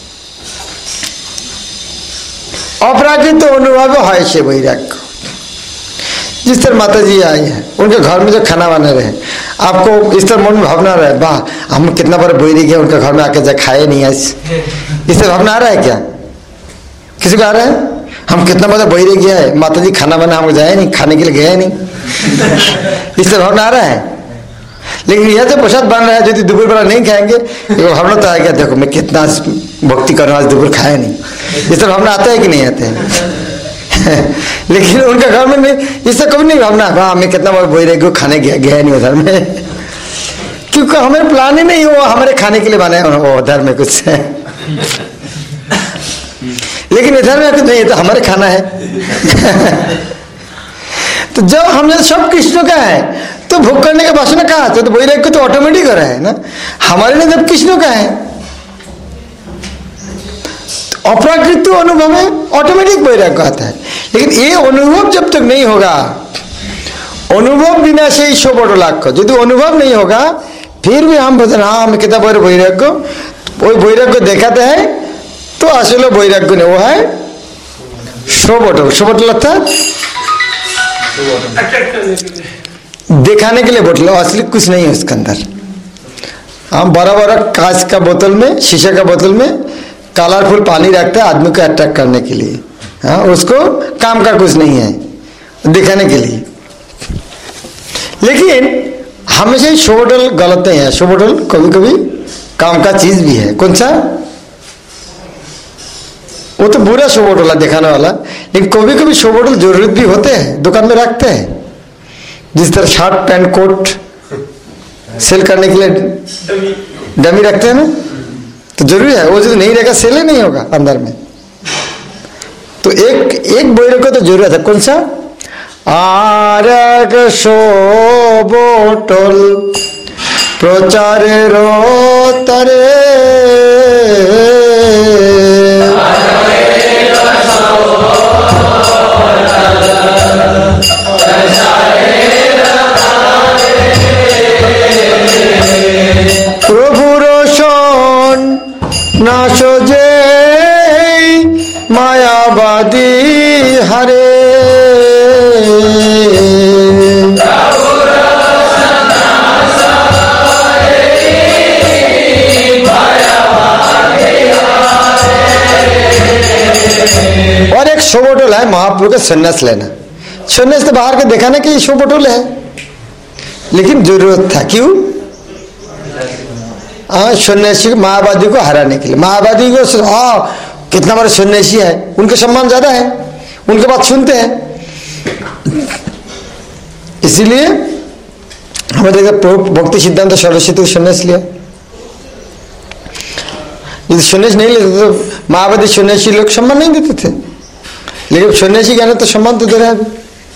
अपराकृत अनुभव है से वैराग्य। जिस तरह माता जी आई है, उनके घर में जो खाना बना रहे, आपको इस तरह मन में भावना रहा है, वाह हम कितना बार बोरी गए उनके घर में आके जा खाए नहीं आज, इस तरह भावना आ रहा है क्या? किसी को आ रहा है? हम कितना बार बोरी गया है, माता जी खाना बना हमको जाए नहीं, खाने के लिए गया नहीं, इस तरह भावना आ रहा है। लेकिन यह जो प्रसाद बन रहा है यदि दोपहर वाला नहीं खाएंगे, ये भावना तो आएगा देखो मैं कितना भक्ति कर रहा हूँ, आज दोपहर खाया नहीं, इस तरह भावना आता है कि नहीं आते हैं? लेकिन उनके घर में मैं इससे कभी नहीं भावना, हाँ मैं कितना बार बोल रहे खाने गया गया नहीं उधर में, क्योंकि हमें प्लान ही नहीं हो हमारे खाने के लिए बने वो उधर में कुछ है। लेकिन इधर में कुछ नहीं, तो हमारे खाना है। तो जब हमने सब कृष्ण का है तो भोग करने का वासना कहाँ आते? तो वैराग्य तो ऑटोमेटिक हो रहा है ना, हमारे लिए जब कृष्ण का है अपराकृत अनुभव में ऑटोमेटिक वैराग्य आता है। लेकिन ये अनुभव जब तक नहीं होगा, अनुभव बिना से ही सौ बड़ो लाख, यदि अनुभव नहीं होगा फिर भी हम बोलते हाँ हमें कितना बड़े वैराग्य, वही वैराग्य दिखाते हैं तो असल वैराग्य नहीं, वो है सौ बटो। सौ बटल अर्थात दिखाने के लिए बोतल, असली कुछ नहीं है उसके अंदर। हम बड़ा बड़ा कांच का बोतल में, शीशे का बोतल में कलरफुल पानी रखता है आदमी को अट्रैक्ट करने के लिए, हाँ उसको काम का कुछ नहीं है दिखाने के लिए। लेकिन हमेशा ही शो बोतल गलत नहीं है, शो बोतल कभी कभी काम का चीज भी है। कौन सा? वो तो बुरा शो बोतल है दिखाने वाला, लेकिन कभी कभी शो बोतल जरूरत भी होते हैं, दुकान में रखते हैं। जिस तरह शर्ट पैंट कोट सेल करने के लिए डमी रखते हैं ना, तो जरूरी है वो जो नहीं रहेगा सेल ही नहीं होगा अंदर में। तो एक एक बोइर को तो जरूरत है, कौन सा? आरग शो बोटल प्रचारे रो तरे प्रभु रोशन ना सोजे मायावादी हरे और एक शो बोटल है महाप्रभु का सन्यास लेना। सन्यास तो बाहर के देखा ना कि शो बोटल है, लेकिन जरूरत था। क्यों? हाँ, सन्यासी मायावादी को हराने के लिए। मायावादी को हाँ कितना बड़ा सन्यासी है, उनका सम्मान ज्यादा है, उनके बात सुनते हैं। इसीलिए हमें देखा भक्ति सिद्धांत सरस्वती को सन्यास लिया। यदि सन्यास नहीं लेते तो मायावादी सन्यासी लोग सम्मान नहीं देते थे, लेकिन सन्यासी ज्ञान तो सम्मान तो दे रहे हैं।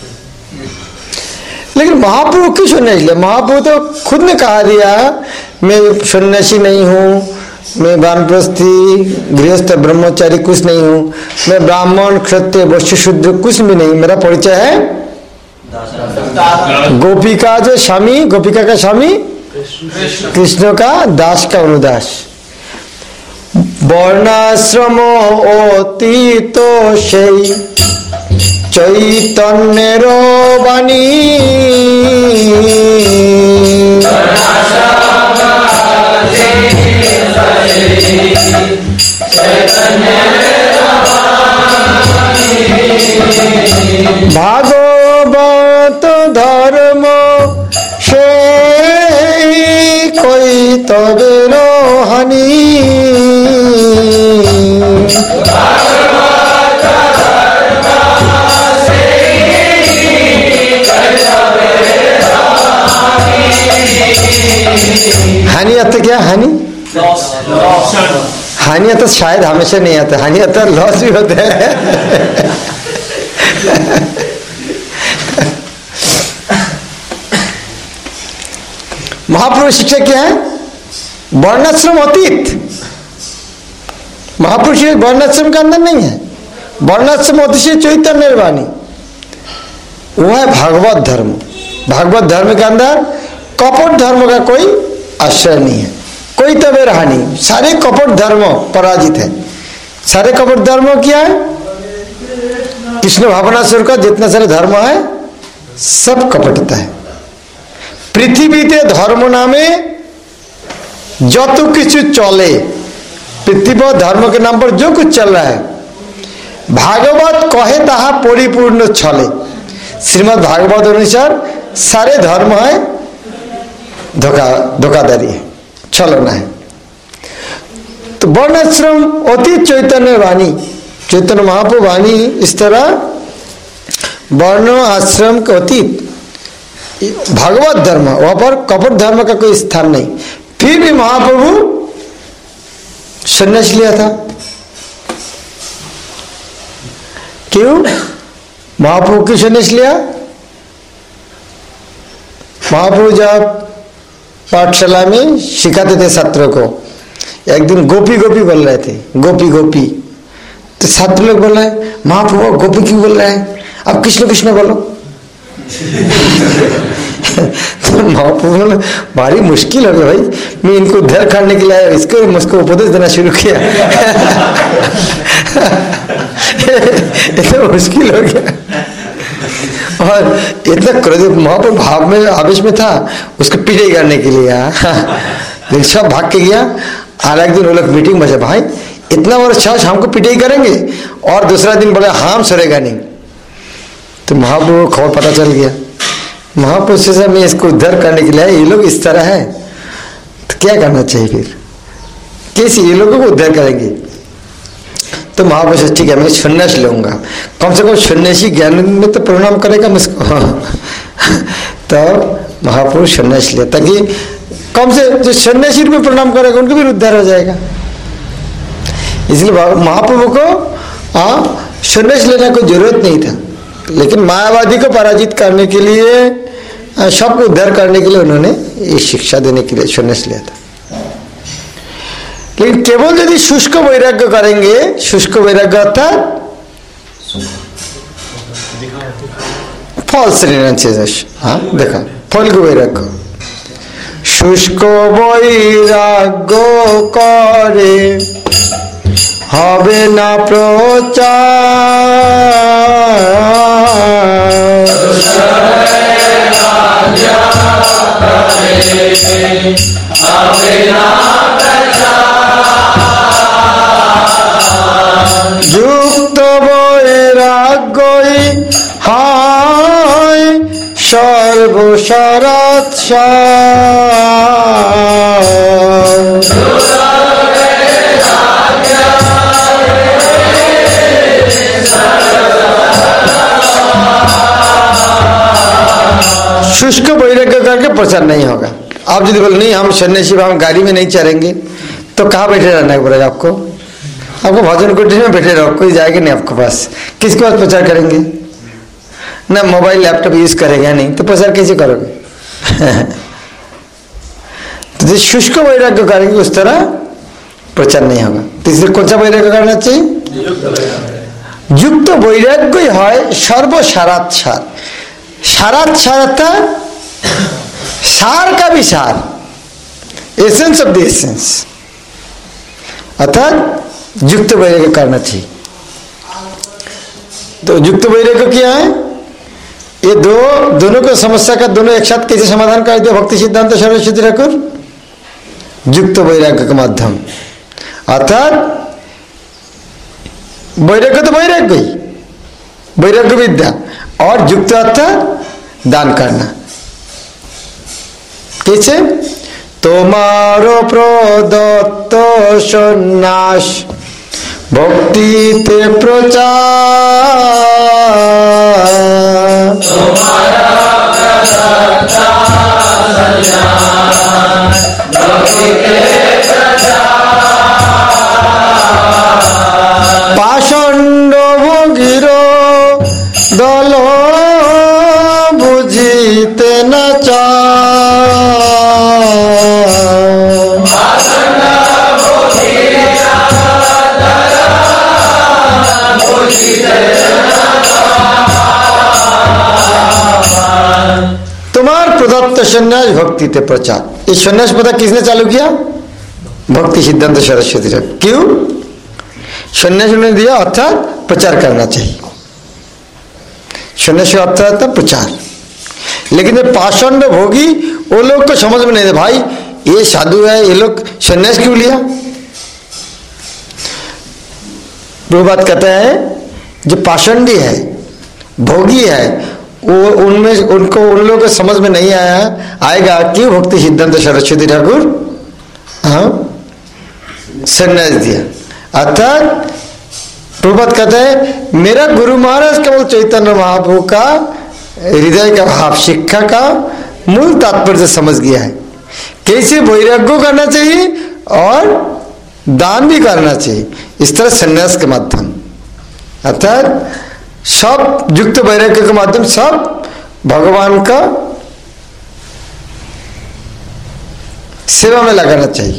लेकिन महाप्रभु क्यों सन्यासी लिया? महाप्रभु तो खुद ने कहा दिया, मैं सन्यासी नहीं हूँ, मैं वानप्रस्थी गृहस्थ ब्रह्मचारी कुछ नहीं हूँ, मैं ब्राह्मण क्षत्रिय वैश्य शूद्र कुछ भी नहीं, मेरा परिचय है गोपिका जो स्वामी, गोपिका का स्वामी कृष्ण का दास का अनुदास। वर्णाश्रम अतीत সেই চৈতন্যের বাণী ভাগবত ধর্ম সেই কৈতবের হানি हानि आता क्या? हानि हानि आता शायद हमेशा नहीं आता, हानि आता लॉस भी होता है। महापुरुष शिक्षा क्या है? वर्णाश्रम अतीत। महापुरुष वर्णाश्रम के अंदर नहीं है, वर्णाश्रम अतिशय चैतन्य वाणी, वो है भागवत धर्म। भागवत धर्म के अंदर कपट धर्म का कोई आश्रय नहीं है, कोई तबेर हानि। सारे कपट धर्म पराजित है। सारे कपट धर्म क्या है? कृष्ण भावनासुर का जितना सारे धर्म है सब कपटता है। पृथ्वीते धर्म नामे যত কিছু चले, पृथ्वी पर धर्म के नाम पर जो कुछ चल रहा है, भागवत कहे ताहा परिपूर्ण छले। श्रीमद् भागवत अनुसार सारे धर्म है धोखा धोखाधड़ी है, छलना है। तो वर्णाश्रम अति चैतन्य वाणी, चैतन्य महाप्रभु वाणी इस तरह वर्ण आश्रम के अतीत भागवत धर्म, वहां पर कपट धर्म का कोई स्थान नहीं। फिर भी महाप्रभु संन्यास लिया था। क्यों महाप्रभु क्यों संन्यास लिया? महाप्रभु जब पाठशाला में सिखाते थे छात्रों को, एक दिन गोपी गोपी बोल रहे थे, गोपी गोपी। तो छात्र लोग बोल रहे हैं महाप्रभु गोपी क्यों बोल रहे हैं, अब कृष्ण कृष्ण बोलो। तो महाप्रभु बोले भारी मुश्किल हो गया भाई, मैं इनको उद्धार करने के लिए आया, इसको मुझको उपदेश देना शुरू किया। इतना मुश्किल हो गया। और इतना क्रोधित महाप्रभु भाव में आवेश में था, उसको पिटाई करने के लिए लेकिन सब भाग के गया। और एक दिन वो लोग मीटिंग बचा, भाई इतना बड़ा छाछ हमको पिटाई करेंगे, और दूसरा दिन बोले हम सरेगा नहीं। तो महाप्रभु को खबर पता चल गया। महाप्रभु से मैं इसको उद्धार करने के लिए, ये लोग इस तरह है तो क्या करना चाहिए, फिर कैसे ये लोगों को उद्धार करेंगे। तो महाप्रभु से ठीक है मैं सन्यास लूंगा, कम से कम सन्यासी ज्ञान में तो प्रणाम करेगा मुझको। तो महाप्रभु सन्यास लिया ताकि कम से जो सन्यासी में प्रणाम करेगा उनको भी उद्धार हो जाएगा। इसलिए महाप्रभु को हाँ सन्यास लेने की जरूरत नहीं था, लेकिन मायावादी को पराजित करने के लिए, सबको उद्धार करने के लिए उन्होंने ये शिक्षा देने के लिए सन्यास लिया था। लेकिन केवल यदि शुष्क वैराग्य करेंगे, शुष्क वैराग्य अर्थात फॉल्स रिनाउंसिएशन, हाँ देखा फल को वैराग्य, शुष्क वैराग्य करे হবে না প্রচার, যুক্ত বৈরাগ্যই হয় সর্বসারাৎ शुष्क वैराग्य करके प्रचार नहीं होगा। आप यदि बोले नहीं हम सन्यासी हम गाड़ी में नहीं चलेंगे, तो कहाँ बैठे रहना पड़ेगा आपको? आपको भजन कुटी में बैठे रहो, कोई जाएगा नहीं आपके पास, किसके पास प्रचार करेंगे? ना मोबाइल लैपटॉप यूज करेगा नहीं, तो प्रचार कैसे करोगे? तो जो शुष्क वैराग्य करेंगे उस तरह प्रचार नहीं होगा। तो इसलिए कौन सा वैराग्य करना चाहिए? युक्त वैराग्य है सर्वसारात सार। सारात सार अर्थात सार का भी सार, एसेंस ऑफ द एसेंस, अर्थात युक्त वैराग्य करना चाहिए। तो युक्त वैराग्य क्या है? ये दो दोनों को समस्या का दोनों एक साथ कैसे समाधान कर दिया भक्ति सिद्धांत सरस्वती ठाकुर? युक्त वैराग्य के माध्यम, अर्थात वैराग्य तो वैराग्य ही, वैराग्य विद्या, और युक्त अर्थात दान करना। कैसे? तुम्हारो प्रदत्त सन्यास भक्तिते प्रचार, पाषण्ड भोगीर दल बुझिते न तुम्हार प्रदत्त सन्यास भक्ति ते प्रचार। ये सन्यास पता किसने चालू किया? भक्ति सिद्धांत सरस्वती। क्यों? सन्यास ने दिया, अर्थात प्रचार करना चाहिए। सन्यास अर्थात प्रचार। लेकिन ये पाषंड भोगी वो लोग को समझ में नहीं, भाई ये साधु है, ये लोग सन्यास क्यों लिया? वो बात कहता है जो पाषंडी है, भोगी है, वो उनमें उनको उन लोगों को समझ में नहीं आया आएगा क्यों भक्ति सिद्धांत सरस्वती ठाकुर हाँ सन्यास दिया। अर्थात प्रभुपाद कहते हैं मेरा गुरु महाराज केवल चैतन्य महाप्रभु का हृदय का भाव, शिक्षा का मूल तात्पर्य समझ गया है, कैसे वैराग्य करना चाहिए और दान भी करना चाहिए, इस तरह सन्यास के माध्यम, अर्थात सब युक्त वैराग्य के माध्यम सब भगवान का सेवा में लगाना चाहिए।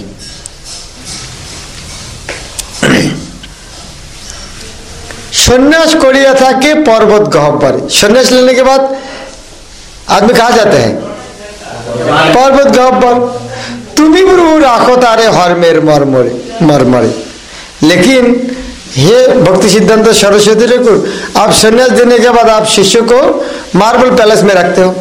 सन्यास कोड़िया था कि पर्वत गह्वर, सन्यास लेने के बाद आदमी कहा जाते हैं पर्वत गह्वर, तुम्ही प्रभु राखो तारे हर मेर मरमरे मरमरे। लेकिन हे भक्ति सिद्धांत सरस्वती ठाकुर, आप सन्यास देने के बाद आप शिष्य को मार्बल पैलेस में रखते हो।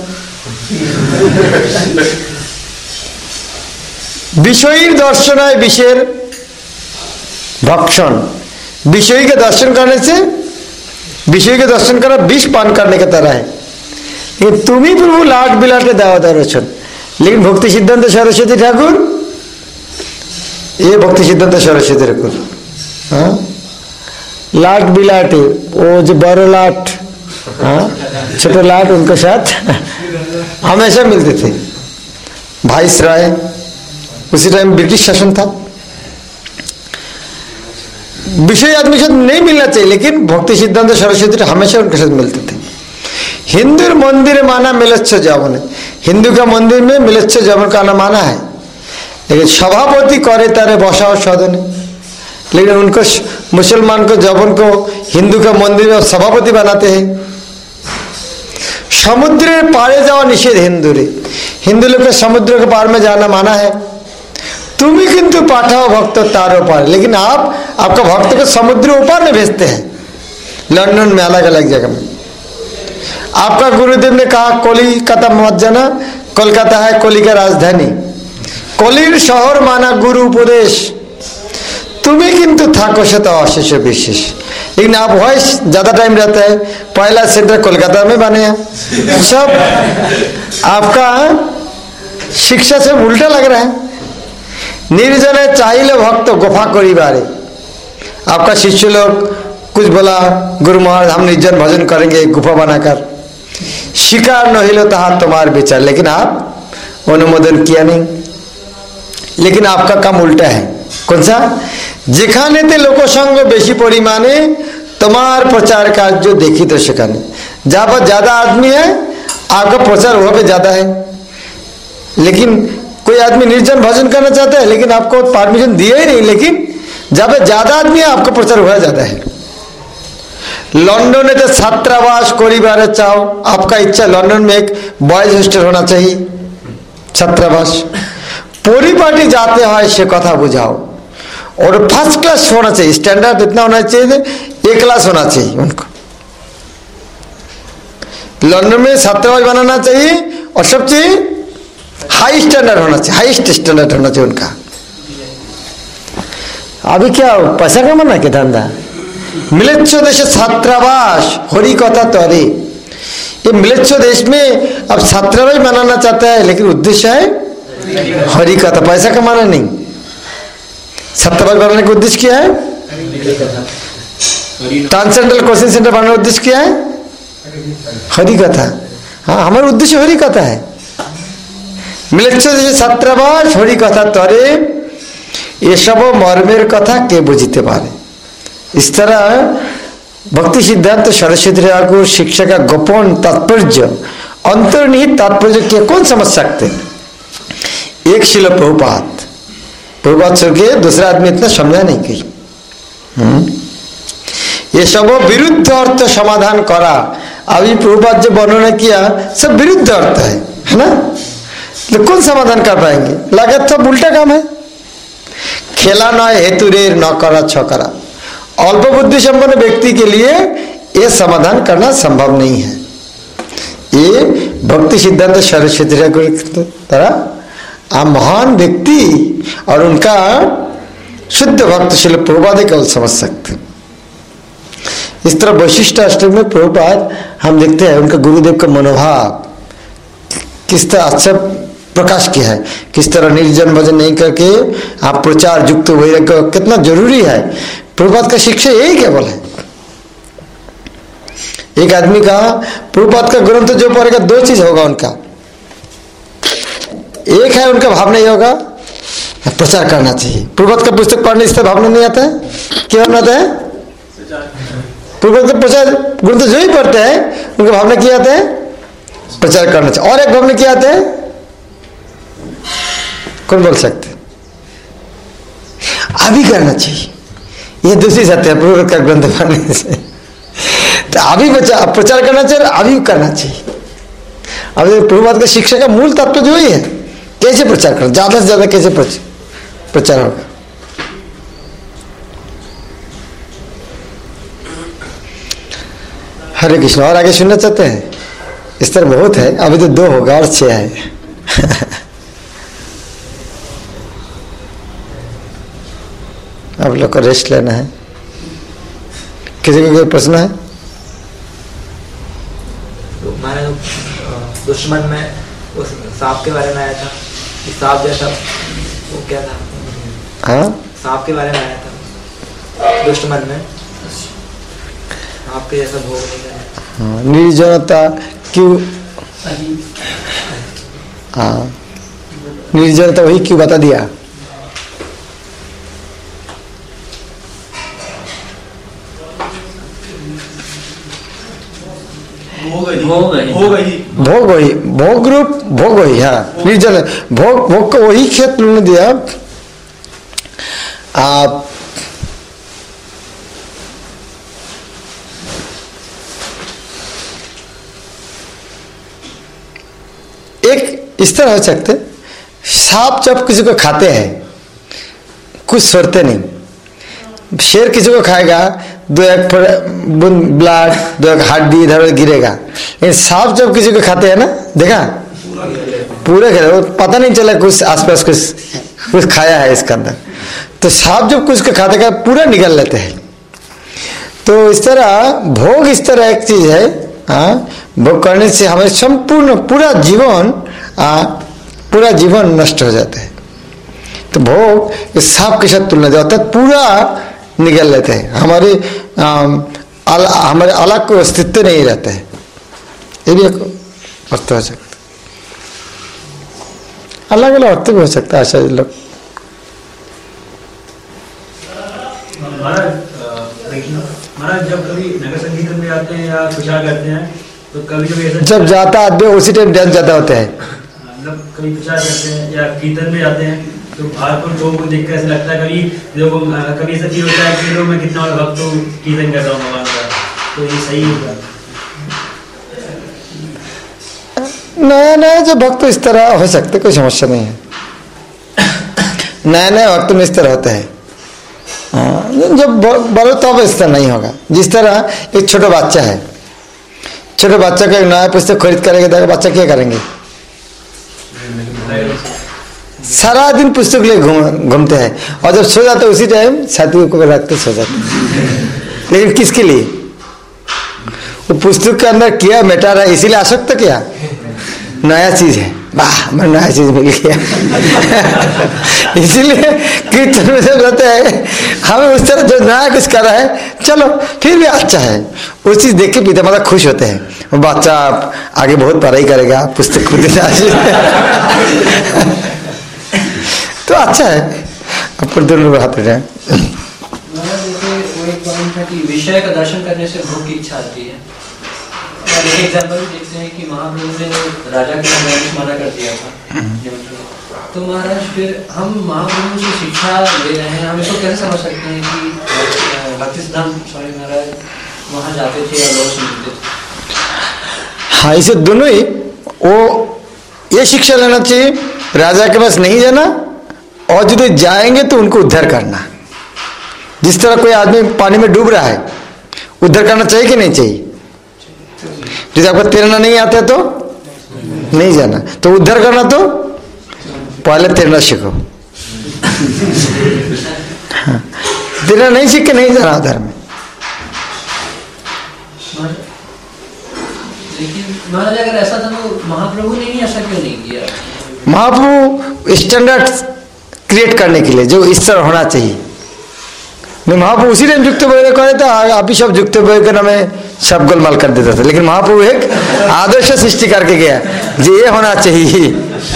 विषयी दर्शन है विषय भक्षण, विषयी के दर्शन करने से विषय के दर्शन करना विष पान करने की तरह है। लेकिन तुम ही प्रभु लाट बिलाटे दावादार रचन। लेकिन भक्ति सिद्धांत सरस्वती ठाकुर, ये भक्ति सिद्धांत सरस्वती ठाकुर हाँ लाट बिलाटे, वो जो बड़ो लाट हाँ छोटे लाट उनके साथ हमेशा मिलते थे। भाई सराय उसी टाइम ब्रिटिश शासन था। विषय आदमी साथ नहीं मिलना चाहिए, लेकिन भक्ति सिद्धांत सरस्वती हमेशा उनके साथ मिलते थे। हिंदू मंदिर माना मिलच्छ जावन, हिंदू का मंदिर में मिलच्छ जावन का नाम माना है, लेकिन सभापति करे तारे बसाओ सदने। लेकिन उनको मुसलमान को जबन को हिंदू का मंदिर में सभापति बनाते हैं। समुद्र पारे जाओ निषेध हिंदू रे, हिंदू लोग समुद्र के पार में जाना माना है। तुम ही किंतु पाठाओ भक्त तारो पार, लेकिन आप आपका भक्त को समुद्र ऊपर में भेजते हैं। लंदन में अलग अलग जगह में आपका गुरुदेव ने कहा कोलकाता मत जाना, कोलकाता है कोली का राजधानी, कोलिर शहर माना गुरु उपदेश। तुम्हें किंतु थाको शत अशेष विशेष, लेकिन आप वही ज्यादा टाइम रहता है। पहला सेंटर कोलकाता में बने हैं, सब आपका शिक्षा से उल्टा लग रहा है। निर्जने चाहिए भक्त गुफा करी बारे, आपका शिष्य लोग कुछ बोला गुरु महाराज हम निर्जन भजन करेंगे गुफा बनाकर, शिकार न हिलो तहा तुम्हार विचार, लेकिन आप अनुमोदन किया नहीं। लेकिन आपका काम उल्टा है। कौन सा? जेखाने ते लोक संग बेशी परिमाणे तुम्हार प्रचार कार्य देखी तो सेखाने, जहां पर ज्यादा आदमी है आपका प्रचार वहां पे ज्यादा है। लेकिन कोई आदमी निर्जन भजन करना चाहता है, लेकिन आपको परमिशन दिया ही नहीं, लेकिन जहां पे ज्यादा आदमी है आपका प्रचार वहां ज्यादा है। लंदन में छात्रावास करिबारे चाओ, आपका इच्छा लंदन में एक बॉयज हॉस्टल होना चाहिए, छात्रावास। परिपाटी जाते हैं से कथा बुझाओ, और फर्स्ट क्लास होना चाहिए, स्टैंडर्ड इतना होना चाहिए, ए क्लास होना चाहिए उनको। लंदन में छात्रावास बनाना चाहिए, और सब चीज हाई स्टैंडर्ड होना चाहिए, हाईएस्ट स्टैंडर्ड होना चाहिए उनका। अभी क्या पैसा कमाना के धंधा? मिलेच्छ देश छात्रावास हरि कथा तरे, ये मिलेच्छ देश में अब छात्रावास बनाना चाहता है, लेकिन उद्देश्य है हरि कथा, पैसा कमाना नहीं। छात्रावास बनाने का उद्देश्य क्या है? ट्रांसेंडल कोचिंग सेंटर बनाने का उद्देश्य क्या है? हरि कथा। हाँ, हमारा उद्देश्य हरि कथा है। मिलेच्छ देश छात्रावास हरि कथा तरे, ये सब मर्मेर कथा के बुझीते पारे। इस तरह भक्ति सिद्धांत सरस्वती ठाकुर शिक्षा का गोपन तात्पर्य, अंतर्निहित तात्पर्य क्या कौन समझ सकते? एक शिल प्रभुपाद, प्रभुपाद छोड़ के दूसरा आदमी इतना समझा नहीं कही। ये सब विरुद्ध अर्थ समाधान करा। अभी प्रभुपाद जो वर्णना किया सब विरुद्ध अर्थ है, है ना? तो कौन समाधान कर पाएंगे? लागत सब उल्टा काम है। खेला न हेतु रे न करा छकरा, अल्प बुद्धि संपन्न व्यक्ति के लिए यह समाधान करना संभव नहीं है। ये भक्ति सिद्धांत सरस्वती ठाकुर तरह आप महान व्यक्ति और उनका शुद्ध भक्त शिल प्रभुपाद केवल समझ सकते। इस तरह वैशिष्ट अष्टक में प्रभुपाद हम देखते हैं उनका गुरुदेव का मनोभाव किस तरह अच्छा प्रकाश किया है, किस तरह निर्जन भजन नहीं करके आप प्रचार युक्त वैराग्य कितना जरूरी है। प्रभुपाद का शिक्षा यही केवल है। एक आदमी का प्रभुपाद का ग्रंथ जो पढ़ेगा दो चीज होगा उनका, एक है उनका भावना ये होगा प्रचार करना चाहिए। प्रभुपाद का पुस्तक पढ़ने से भावना नहीं आता है, क्या भावना आता है? प्रभुपाद का प्रचार ग्रंथ जो ही पढ़ते हैं उनका भावना क्या आता है? प्रचार करना चाहिए। और एक भावना क्या आता है? कौन बोल सकते? अभी करना चाहिए। ये दूसरी सत्य है प्रभुपाद का ग्रंथ पढ़ने से। तो अभी प्रचार करना चाहिए, अभी करना चाहिए। अब प्रभुपाद का शिक्षा का मूल तत्व जो ही है, कैसे प्रचार करना, ज्यादा से ज्यादा कैसे प्रचार होगा। हरे कृष्ण। और आगे सुनना चाहते हैं? इस तरह बहुत है, अभी तो दो होगा और छह है। आप लोग को रेस्ट लेना है। किसी को कोई प्रश्न है? तो मैंने दुश्मन में उस सांप के बारे में आया था, सांप जैसा वो क्या था? हाँ, सांप के बारे में आया था दुश्मन में, आपके जैसा भोग नहीं करना। हाँ, निर्जनता क्यों? हाँ, निर्जनता वही क्यों बता दिया? भोग है। भोग ही भोग वही, भोग रूप भोग वही, हाँ निर्जल भोग, भोग को वही खेत ने दिया। आप एक इस तरह हो सकते, सांप जब किसी को खाते हैं कुछ सोचते नहीं, शेर किसी को खाएगा दो एक बूंद ब्लड, दो एक हड्डी इधर उधर गिरेगा, लेकिन सांप जब किसी को खाते हैं ना, देखा पूरे गिरे, वो पता नहीं चला कुछ आसपास कुछ कुछ खाया है इसके अंदर। तो सांप जब कुछ को खाते का पूरा निगल लेते हैं। तो इस तरह भोग इस तरह एक चीज है, हाँ भोग करने से हमें संपूर्ण पूरा जीवन आ, पूरा जीवन नष्ट हो जाता है। तो भोग इस सांप के साथ तुलना जाता है, पूरा निगल लेते हैं, हमारे अल, हमारे अलग को अस्तित्व नहीं रहता है। ये भी एक अर्थ हो सकता है, अलग अलग अर्थ भी हो सकता है आचार्य लोग। महाराज जब कभी नगर संकीर्तन में आते हैं या प्रचार करते हैं तो कभी कभी ऐसा जब जाता आदमी उसी टाइम डांस जाता होते हैं, मतलब कभी प्रचार करते हैं या कीर्तन में जाते हैं तो बाहर को लोगों को देखकर ऐसा लगता है, कभी लोगों कभी ऐसा फील होता है कि लोग मैं कितना बड़ा भक्त हूँ, कीर्तन कर रहा हूँ भगवान का, तो ये सही होगा? नया नया जो भक्त इस तरह हो सकते, कोई समस्या नहीं है। नया नया भक्त में इस तरह होता है, जब बड़ो तब इस तरह नहीं होगा। जिस तरह एक छोटा बच्चा है, छोटे बच्चा का एक नया पुस्तक खरीद करेंगे तो बच्चा क्या करेंगे, सारा दिन पुस्तक ले घूम घूमते हैं, और जब सो जाते उसी टाइम छाती को रखते सो जाते। लेकिन किसके लिए, वो पुस्तक के अंदर क्या मेटा रहा है, इसीलिए आसक्त क्या, नया चीज है, वाह मैं नया चीज मिल गया। इसीलिए कीर्तन में जब रहते हैं हमें उस तरह जो नया कुछ कर रहा है, चलो फिर भी अच्छा है, उस चीज देख के पिता माता खुश होते हैं, बच्चा आगे बहुत पढ़ाई करेगा, पुस्तक खुद तो अच्छा है। अब दोनों बात रहे विषय का दर्शन करने से भोग की इच्छा आती है। और एक एग्जाम्पल भी देखते हैं कि महाप्रभु ने राजा के लिए मना कर दिया था, तो महाराज फिर हम महाप्रभु से शिक्षा ले रहे हैं, हम इसको कैसे समझ सकते हैं कि भक्ति सिद्धांत स्वामी महाराज वहाँ जाते थे या लोग सुनते थे? हाँ, इसे दोनों ही, वो ये शिक्षा लेना चाहिए राजा के पास नहीं जाना, और यदि जाएंगे तो उनको उद्धार करना। जिस तरह कोई आदमी पानी में डूब रहा है, उद्धार करना चाहिए कि नहीं चाहिए? यदि आपको तैरना नहीं आता तो नहीं जाना, तो उद्धार करना तो पहले तैरना सीखो। हाँ, तैरना नहीं सीख के नहीं जाना उधर में। लेकिन महाराज अगर ऐसा था तो महाप्रभु ने ही ऐसा क्यों नहीं किया? महाप्रभु स्टैंडर्ड क्रिएट करने के लिए जो इस तरह होना चाहिए, मैं महाप्रभु उसी टाइम युक्त वगैरह कर देता, आप ही सब युक्त वगैरह में सब गोलमाल कर देता था। लेकिन महाप्रभु एक आदर्श सृष्टि करके गया, जो ये होना चाहिए।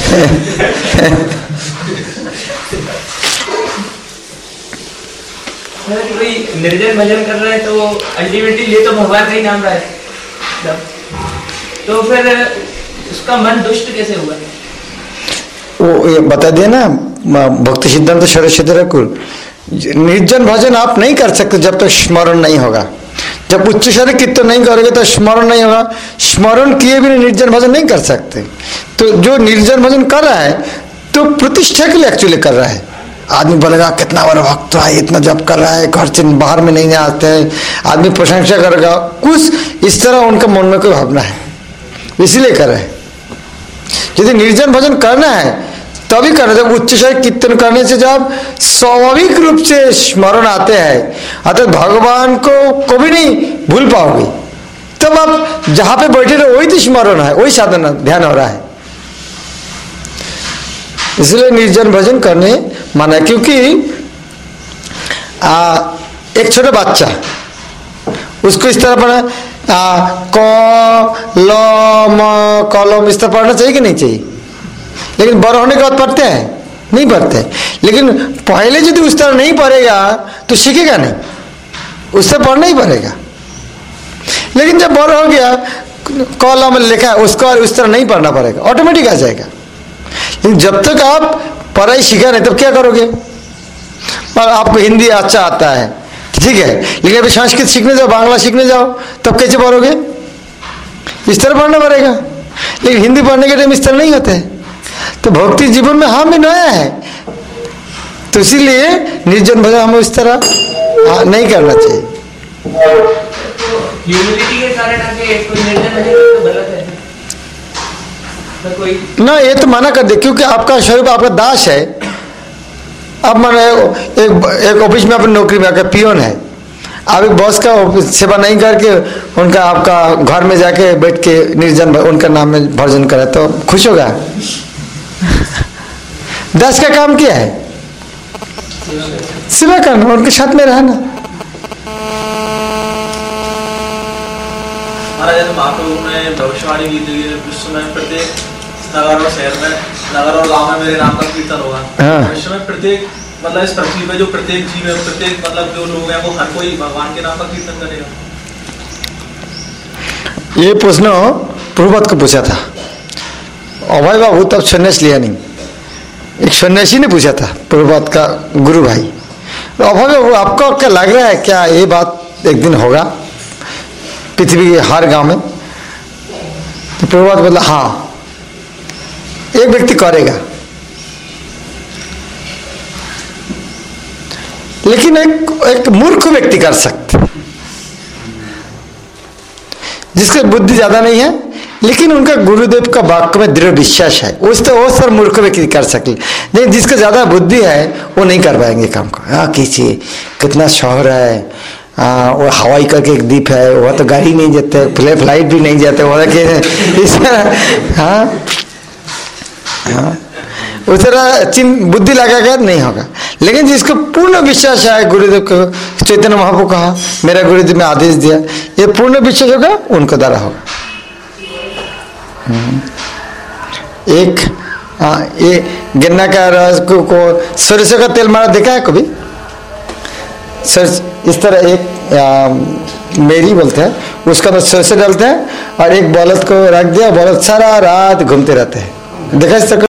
कोई निर्जन भजन कर रहा है तो अल्टीमेटली ले तो भगवान का ही नाम रहा है, तो फिर उसका मन दुष्ट कैसे हुआ? वो ये बता दिया ना, भक्ति सिद्धांत सरस्वती रकुल, निर्जन भजन आप नहीं कर सकते जब तक तो स्मरण नहीं होगा। जब उच्च शरीर कीर्तन नहीं करोगे तो स्मरण नहीं होगा, स्मरण किए भी निर्जन भजन नहीं कर सकते। तो जो निर्जन भजन कर रहा है तो प्रतिष्ठा के लिए एक्चुअली कर रहा है। आदमी बोलेगा कितना बड़ा भक्त है, इतना जप कर रहा है, घर से बाहर में नहीं आते हैं, आदमी प्रशंसा करेगा, कुछ इस तरह उनका मन में कोई भावना है, इसीलिए कर रहे हैं। यदि निर्जन भजन करना है तभी करना, जब उच्च शरीर कीर्तन करने से जब स्वाभाविक रूप से स्मरण आते हैं, अर्थात भगवान को कभी नहीं भूल पाओगे, तब आप जहां पे बैठे रहे वही तो स्मरण है, वही साधना ध्यान हो रहा है। इसलिए निर्जन भजन करने माना, क्योंकि आ, एक छोटा बच्चा उसको इस तरह पढ़ा क ल म कलम इस तरह पढ़ना चाहिए कि नहीं चाहिए? लेकिन बड़ा होने के बाद पढ़ते हैं नहीं पढ़ते। लेकिन पहले यदि उस तरह नहीं पढ़ेगा तो सीखेगा नहीं, उससे पढ़ना ही पड़ेगा। लेकिन जब बड़ा हो गया कॉलम में लिखा है उसको और उस तरह नहीं पढ़ना पड़ेगा, ऑटोमेटिक आ जाएगा। लेकिन जब तक आप पढ़ाई सीखा नहीं तब क्या करोगे? और आपको हिंदी अच्छा आता है ठीक है, लेकिन अभी संस्कृत सीखने जाओ, बांग्ला सीखने जाओ, तब कैसे पढ़ोगे? इस तरह पढ़ना पड़ेगा। लेकिन हिंदी पढ़ने के टाइम इस तरह नहीं होते। तो भक्ति जीवन में हम भी नया है, तो इसीलिए निर्जन भजन हमें इस तरह नहीं करना चाहिए। ह्यूमिलिटी के कारण आके कोई निर्जन भजन तो गलत है तो कोई ना, ये तो मना कर दे, क्योंकि आपका स्वरूप आपका दास है। अब माने एक एक ऑफिस में अपनी नौकरी में आकर पियोन है, आप एक बॉस का सेवा नहीं करके उनका आपका घर में जाके बैठ के निर्जन उनका नाम में भजन करे तो खुश होगा? दास का काम क्या है? सेवा करना, उनके साथ में रहना। हमारा जैसे महाप्रभु ने भविष्यवाणी की थी विश्व में प्रत्येक नगर और शहर में, नगर और गांव में मेरे नाम का कीर्तन होगा। हाँ। भविष्य में प्रत्येक मतलब इस पृथ्वी पे जो प्रत्येक जीव है, प्रत्येक मतलब जो लोग हैं वो हर कोई भगवान के नाम का कीर्तन करेगा। ये प्रश्न प्रभुपाद को पूछा था, अभय बाबू तब सन्यास लिया नहीं, एक सन्यासी ने पूछा था प्रभुपाद का गुरु भाई, अभय बाबू आपको क्या लग रहा है, क्या ये बात एक दिन होगा पृथ्वी के हर गांव में? तो प्रभुपाद बोला हाँ, एक व्यक्ति करेगा, लेकिन एक एक मूर्ख व्यक्ति कर सकते, जिसकी बुद्धि ज्यादा नहीं है लेकिन उनका गुरुदेव का वाक्य में दृढ़ विश्वास है, उस तो वो सर मूर्ख व्यक्ति कर सके। लेकिन जिसका ज्यादा बुद्धि है वो नहीं कर पाएंगे काम को। हाँ किसी कितना शहर है, आ, वो हवाई करके एक द्वीप है, वह तो गाड़ी नहीं जाते, फ्लाइट भी नहीं जाते, वो इस तरह हाँ हाँ उस तरह चिन्ह बुद्धि लगाकर नहीं होगा। लेकिन जिसको पूर्ण विश्वास है गुरुदेव को, चैतन्य महाप्रभु कहा मेरा गुरुदेव ने आदेश दिया, ये पूर्ण विश्वास होगा उनको द्वारा होगा। एक आ, ये गन्ना का रस को, को सरसों का तेल मारा देखा है कभी? सरस इस तरह एक आ, मेरी बोलते हैं, उसका अंदर सरसों डालते हैं और एक बलद को रख दिया, बलद सारा रात घूमते रहते हैं, देखा इस तरह